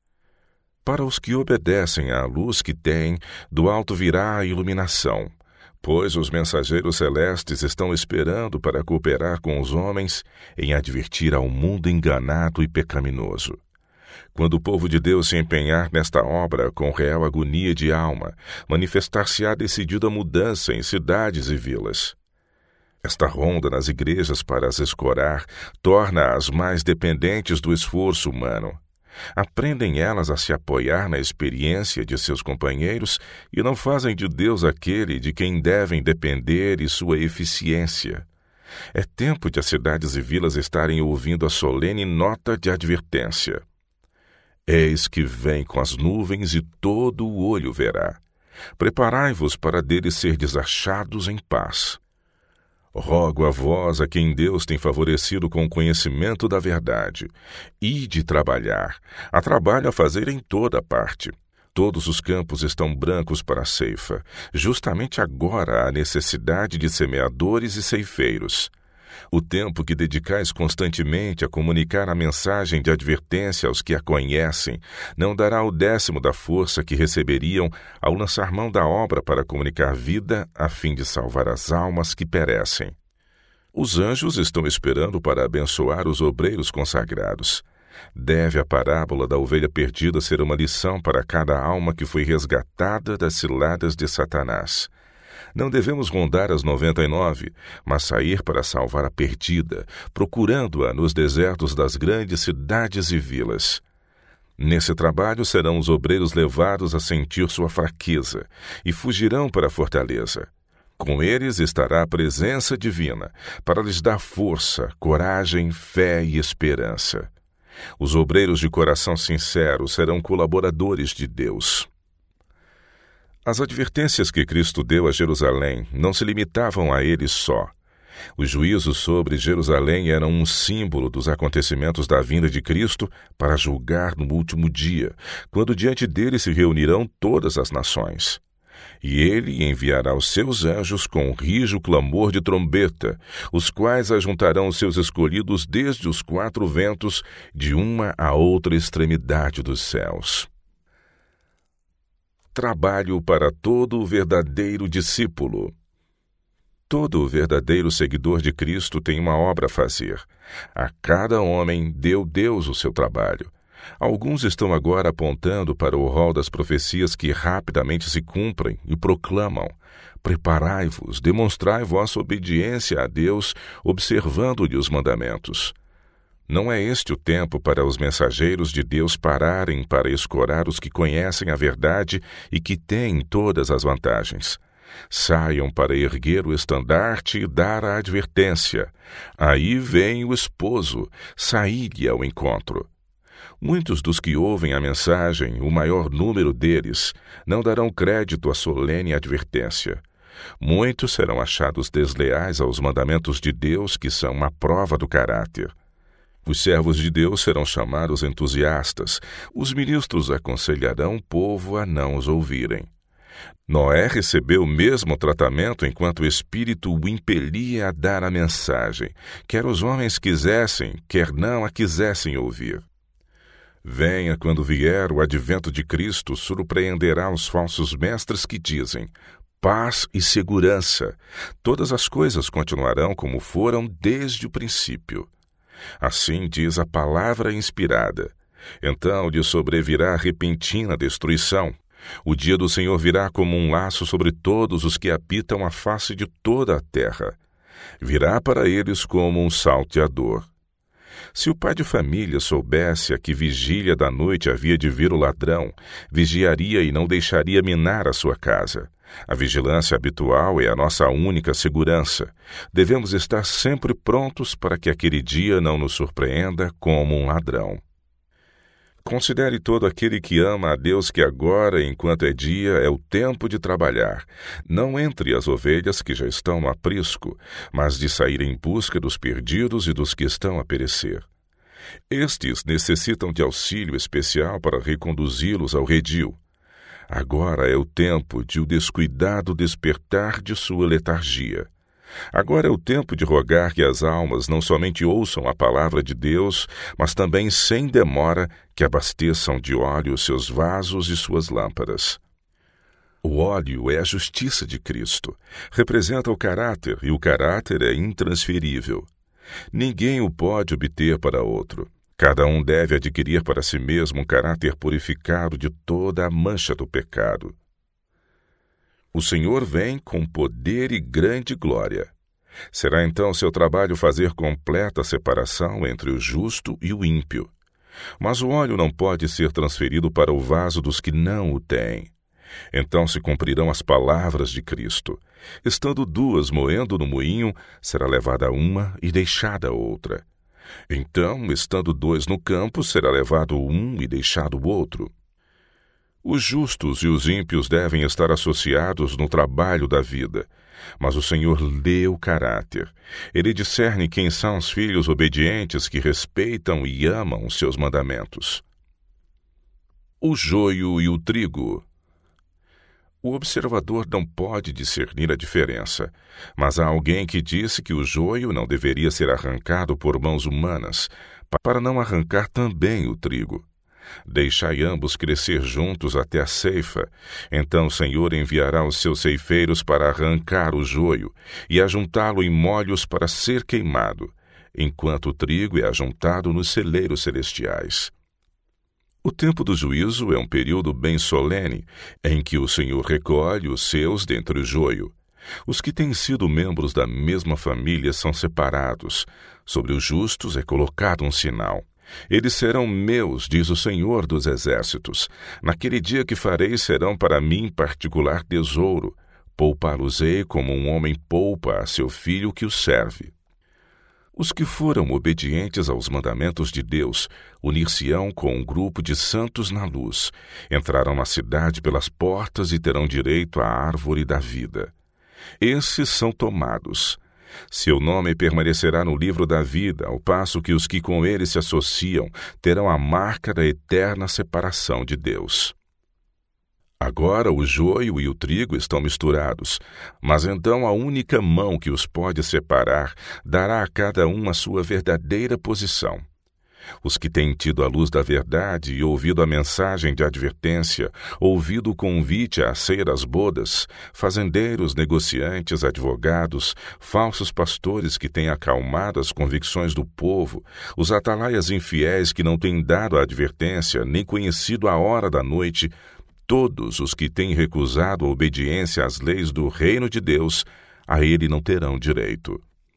Para os que obedecem à luz que têm, do alto virá a iluminação, pois os mensageiros celestes estão esperando para cooperar com os homens em advertir ao mundo enganado e pecaminoso. Quando o povo de Deus se empenhar nesta obra com real agonia de alma, manifestar-se-á decidida mudança em cidades e vilas. Esta ronda nas igrejas para as escorar torna-as mais dependentes do esforço humano. Aprendem elas a se apoiar na experiência de seus companheiros e não fazem de Deus aquele de quem devem depender e sua eficiência. É tempo de as cidades e vilas estarem ouvindo a solene nota de advertência. Eis que vem com as nuvens e todo o olho verá. Preparai-vos para deles serdes achados em paz. Rogo a vós, a quem Deus tem favorecido com o conhecimento da verdade, ide trabalhar. Há trabalho a fazer em toda parte. Todos os campos estão brancos para a ceifa. Justamente agora há necessidade de semeadores e ceifeiros. O tempo que dedicais constantemente a comunicar a mensagem de advertência aos que a conhecem não dará o 10º da força que receberiam ao lançar mão da obra para comunicar vida a fim de salvar as almas que perecem. Os anjos estão esperando para abençoar os obreiros consagrados. Deve a parábola da ovelha perdida ser uma lição para cada alma que foi resgatada das ciladas de Satanás. Não devemos rondar as 99, mas sair para salvar a perdida, procurando-a nos desertos das grandes cidades e vilas. Nesse trabalho serão os obreiros levados a sentir sua fraqueza e fugirão para a fortaleza. Com eles estará a presença divina, para lhes dar força, coragem, fé e esperança. Os obreiros de coração sincero serão colaboradores de Deus. As advertências que Cristo deu a Jerusalém não se limitavam a ele só. Os juízos sobre Jerusalém eram um símbolo dos acontecimentos da vinda de Cristo para julgar no último dia, quando diante dele se reunirão todas as nações. E ele enviará os seus anjos com um rijo clamor de trombeta, os quais ajuntarão os seus escolhidos desde os 4 ventos, de uma a outra extremidade dos céus. Trabalho para todo o verdadeiro discípulo. Todo o verdadeiro seguidor de Cristo tem uma obra a fazer. A cada homem deu Deus o seu trabalho. Alguns estão agora apontando para o rol das profecias que rapidamente se cumprem e proclamam: preparai-vos, demonstrai vossa obediência a Deus, observando-lhe os mandamentos. Não é este o tempo para os mensageiros de Deus pararem para escorar os que conhecem a verdade e que têm todas as vantagens. Saiam para erguer o estandarte e dar a advertência. Aí vem o esposo, saí-lhe ao encontro. Muitos dos que ouvem a mensagem, o maior número deles, não darão crédito à solene advertência. Muitos serão achados desleais aos mandamentos de Deus, que são uma prova do caráter. Os servos de Deus serão chamados entusiastas. Os ministros aconselharão o povo a não os ouvirem. Noé recebeu o mesmo tratamento enquanto o Espírito o impelia a dar a mensagem, quer os homens quisessem, quer não a quisessem ouvir. Venha quando vier o advento de Cristo, surpreenderá os falsos mestres que dizem: paz e segurança. Todas as coisas continuarão como foram desde o princípio. Assim diz a palavra inspirada. Então lhe sobrevirá repentina destruição. O dia do Senhor virá como um laço sobre todos os que habitam a face de toda a terra. Virá para eles como um salteador. Se o pai de família soubesse a que vigília da noite havia de vir o ladrão, vigiaria e não deixaria minar a sua casa. A vigilância habitual é a nossa única segurança. Devemos estar sempre prontos para que aquele dia não nos surpreenda como um ladrão. Considere todo aquele que ama a Deus que agora, enquanto é dia, é o tempo de trabalhar, não entre as ovelhas que já estão no aprisco, mas de sair em busca dos perdidos e dos que estão a perecer. Estes necessitam de auxílio especial para reconduzi-los ao redil. Agora é o tempo de o descuidado despertar de sua letargia. Agora é o tempo de rogar que as almas não somente ouçam a palavra de Deus, mas também, sem demora, que abasteçam de óleo seus vasos e suas lâmpadas. O óleo é a justiça de Cristo, representa o caráter, e o caráter é intransferível. Ninguém o pode obter para outro. Cada um deve adquirir para si mesmo um caráter purificado de toda a mancha do pecado. O Senhor vem com poder e grande glória. Será então seu trabalho fazer completa separação entre o justo e o ímpio. Mas o óleo não pode ser transferido para o vaso dos que não o têm. Então se cumprirão as palavras de Cristo. Estando duas moendo no moinho, será levada uma e deixada outra. Então, estando dois no campo, será levado um e deixado o outro. Os justos e os ímpios devem estar associados no trabalho da vida, mas o Senhor lê o caráter. Ele discerne quem são os filhos obedientes que respeitam e amam os seus mandamentos. O joio e o trigo. O observador não pode discernir a diferença, mas há alguém que disse que o joio não deveria ser arrancado por mãos humanas, para não arrancar também o trigo. Deixai ambos crescer juntos até a ceifa. Então o Senhor enviará os seus ceifeiros para arrancar o joio e ajuntá-lo em molhos para ser queimado, enquanto o trigo é ajuntado nos celeiros celestiais. O tempo do juízo é um período bem solene, em que o Senhor recolhe os seus dentre o joio. Os que têm sido membros da mesma família são separados. Sobre os justos é colocado um sinal. Eles serão meus, diz o Senhor dos Exércitos. Naquele dia que farei serão para mim particular tesouro. Poupá-los-ei como um homem poupa a seu filho que o serve. Os que foram obedientes aos mandamentos de Deus unir-se-ão com um grupo de santos na luz, entrarão na cidade pelas portas e terão direito à árvore da vida. Esses são tomados. Seu nome permanecerá no livro da vida, ao passo que os que com ele se associam terão a marca da eterna separação de Deus. Agora o joio e o trigo estão misturados, mas então a única mão que os pode separar dará a cada um a sua verdadeira posição. Os que têm tido a luz da verdade e ouvido a mensagem de advertência, ouvido o convite à ceia das bodas, fazendeiros, negociantes, advogados, falsos pastores que têm acalmado as convicções do povo, os atalaias infiéis que não têm dado a advertência, nem conhecido a hora da noite, todos os que têm recusado a obediência às leis do reino de Deus, a ele não terão direito.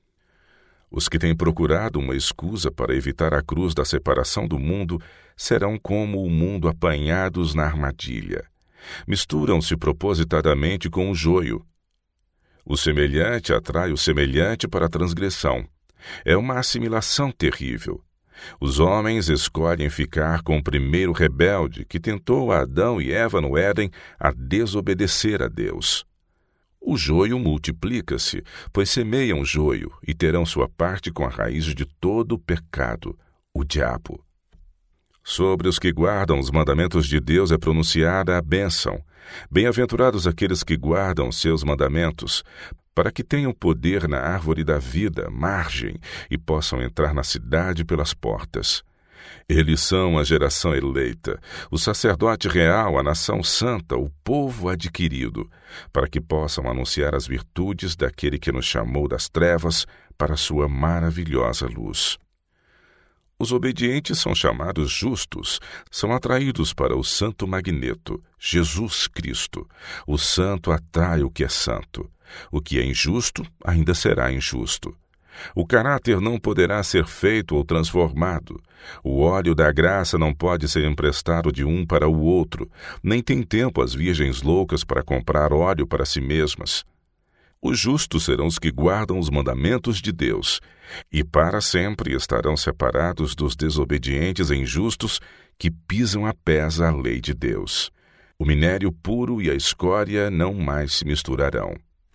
Os que têm procurado uma escusa para evitar a cruz da separação do mundo serão como o mundo apanhados na armadilha. Misturam-se propositadamente com o joio. O semelhante atrai o semelhante para a transgressão. É uma assimilação terrível. Os homens escolhem ficar com o primeiro rebelde que tentou a Adão e Eva no Éden a desobedecer a Deus. O joio multiplica-se, pois semeiam joio e terão sua parte com a raiz de todo o pecado, o diabo. Sobre os que guardam os mandamentos de Deus é pronunciada a bênção. Bem-aventurados aqueles que guardam seus mandamentos, para que tenham poder na árvore da vida, margem, e possam entrar na cidade pelas portas. Eles são a geração eleita, o sacerdote real, a nação santa, o povo adquirido, para que possam anunciar as virtudes daquele que nos chamou das trevas para a sua maravilhosa luz. Os obedientes são chamados justos, são atraídos para o santo magneto, Jesus Cristo. O santo atrai o que é santo. O que é injusto ainda será injusto. O caráter não poderá ser feito ou transformado. O óleo da graça não pode ser emprestado de um para o outro, nem tem tempo as virgens loucas para comprar óleo para si mesmas. Os justos serão os que guardam os mandamentos de Deus, e para sempre estarão separados dos desobedientes e injustos que pisam a pés a lei de Deus. O minério puro e a escória não mais se misturarão.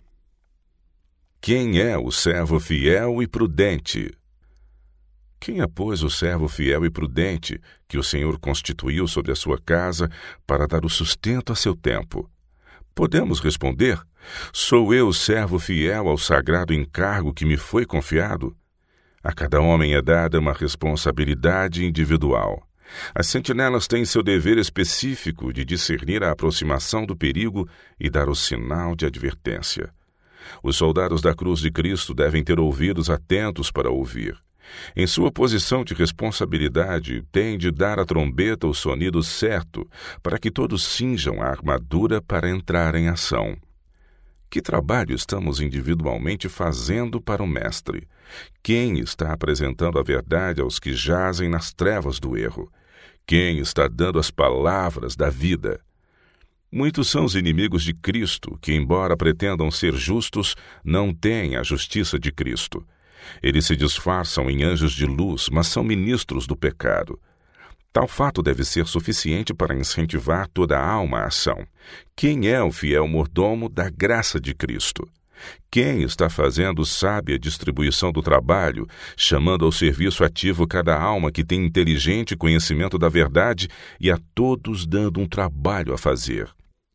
Quem é o servo fiel e prudente? Quem é, pois, o servo fiel e prudente que o Senhor constituiu sobre a sua casa para dar o sustento a seu tempo? Podemos responder, Sou eu servo fiel ao sagrado encargo que me foi confiado? A cada homem é dada uma responsabilidade individual. As sentinelas têm seu dever específico de discernir a aproximação do perigo e dar o sinal de advertência. Os soldados da cruz de Cristo devem ter ouvidos atentos para ouvir. Em sua posição de responsabilidade, têm de dar à trombeta o sonido certo para que todos cinjam a armadura para entrar em ação. Que trabalho estamos individualmente fazendo para o Mestre? Quem está apresentando a verdade aos que jazem nas trevas do erro? Quem está dando as palavras da vida? Muitos são os inimigos de Cristo que, embora pretendam ser justos, não têm a justiça de Cristo. Eles se disfarçam em anjos de luz, mas são ministros do pecado. Tal fato deve ser suficiente para incentivar toda a alma à ação. Quem é o fiel mordomo da graça de Cristo? Quem está fazendo sábia distribuição do trabalho, chamando ao serviço ativo cada alma que tem inteligente conhecimento da verdade e a todos dando um trabalho a fazer?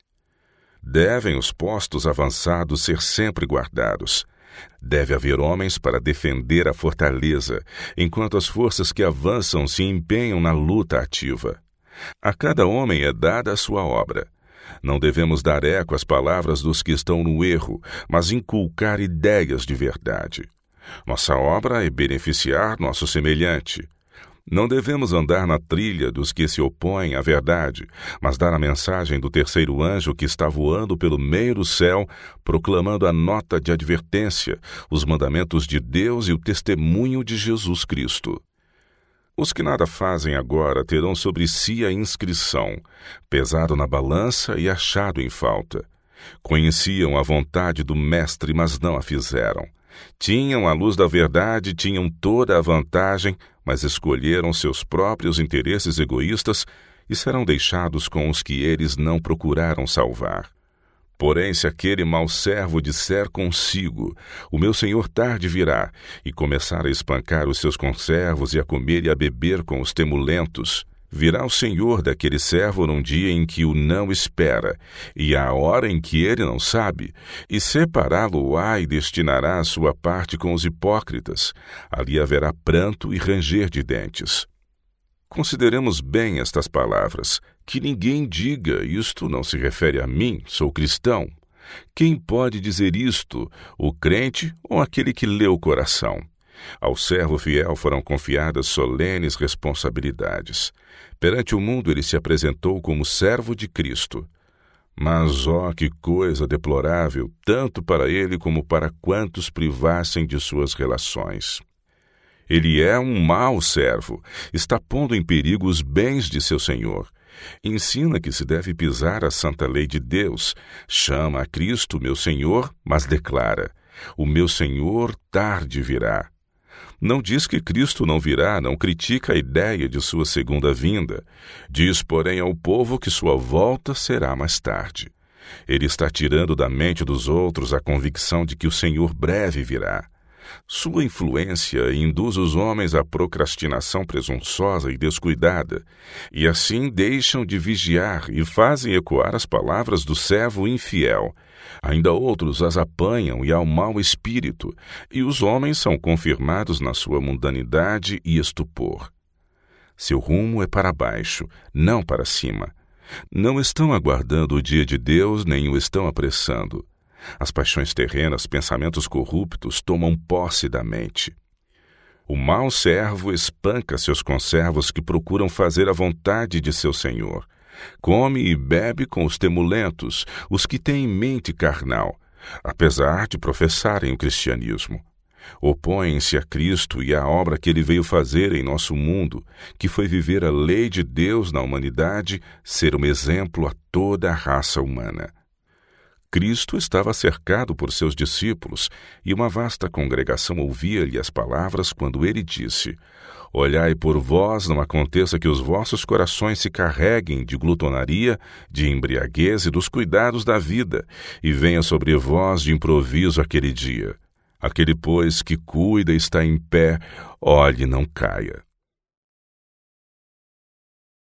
Devem os postos avançados ser sempre guardados. Deve haver homens para defender a fortaleza, enquanto as forças que avançam se empenham na luta ativa. A cada homem é dada a sua obra. Não devemos dar eco às palavras dos que estão no erro, mas inculcar ideias de verdade. Nossa obra é beneficiar nosso semelhante. Não devemos andar na trilha dos que se opõem à verdade, mas dar a mensagem do terceiro anjo que está voando pelo meio do céu, proclamando a nota de advertência, os mandamentos de Deus e o testemunho de Jesus Cristo. Os que nada fazem agora terão sobre si a inscrição, pesado na balança e achado em falta. Conheciam a vontade do Mestre, mas não a fizeram. Tinham a luz da verdade, tinham toda a vantagem, mas escolheram seus próprios interesses egoístas e serão deixados com os que eles não procuraram salvar. Porém, se aquele mau servo disser consigo, o meu senhor tarde virá, e começar a espancar os seus conservos e a comer e a beber com os temulentos, virá o senhor daquele servo num dia em que o não espera, e à hora em que ele não sabe, e separá-lo-á e destinará a sua parte com os hipócritas. Ali haverá pranto e ranger de dentes. Consideremos bem estas palavras. Que ninguém diga, isto não se refere a mim, sou cristão. Quem pode dizer isto, o crente ou aquele que lê o coração? Ao servo fiel foram confiadas solenes responsabilidades. Perante o mundo ele se apresentou como servo de Cristo. Mas, ó, que coisa deplorável, tanto para ele como para quantos privassem de suas relações. Ele é um mau servo, está pondo em perigo os bens de seu senhor. Ensina que se deve pisar a santa lei de Deus, chama a Cristo meu Senhor, mas declara, o meu Senhor tarde virá. Não diz que Cristo não virá, não critica a ideia de sua segunda vinda. Diz, porém, ao povo que sua volta será mais tarde. Ele está tirando da mente dos outros a convicção de que o Senhor breve virá. Sua influência induz os homens à procrastinação presunçosa e descuidada, e assim deixam de vigiar e fazem ecoar as palavras do servo infiel. Ainda outros as apanham e ao mau espírito, e os homens são confirmados na sua mundanidade e estupor. Seu rumo é para baixo, não para cima. Não estão aguardando o dia de Deus, nem o estão apressando. As paixões terrenas, pensamentos corruptos, tomam posse da mente. O mau servo espanca seus conservos que procuram fazer a vontade de seu senhor. Come e bebe com os temulentos, os que têm mente carnal, apesar de professarem o cristianismo. Opõem-se a Cristo e à obra que ele veio fazer em nosso mundo, que foi viver a lei de Deus na humanidade, ser um exemplo a toda a raça humana. Cristo estava cercado por seus discípulos e uma vasta congregação ouvia-lhe as palavras quando ele disse: Olhai por vós, não aconteça que os vossos corações se carreguem de glutonaria, de embriaguez e dos cuidados da vida, e venha sobre vós de improviso aquele dia. Aquele, pois, que cuida e está em pé, olhe, não caia.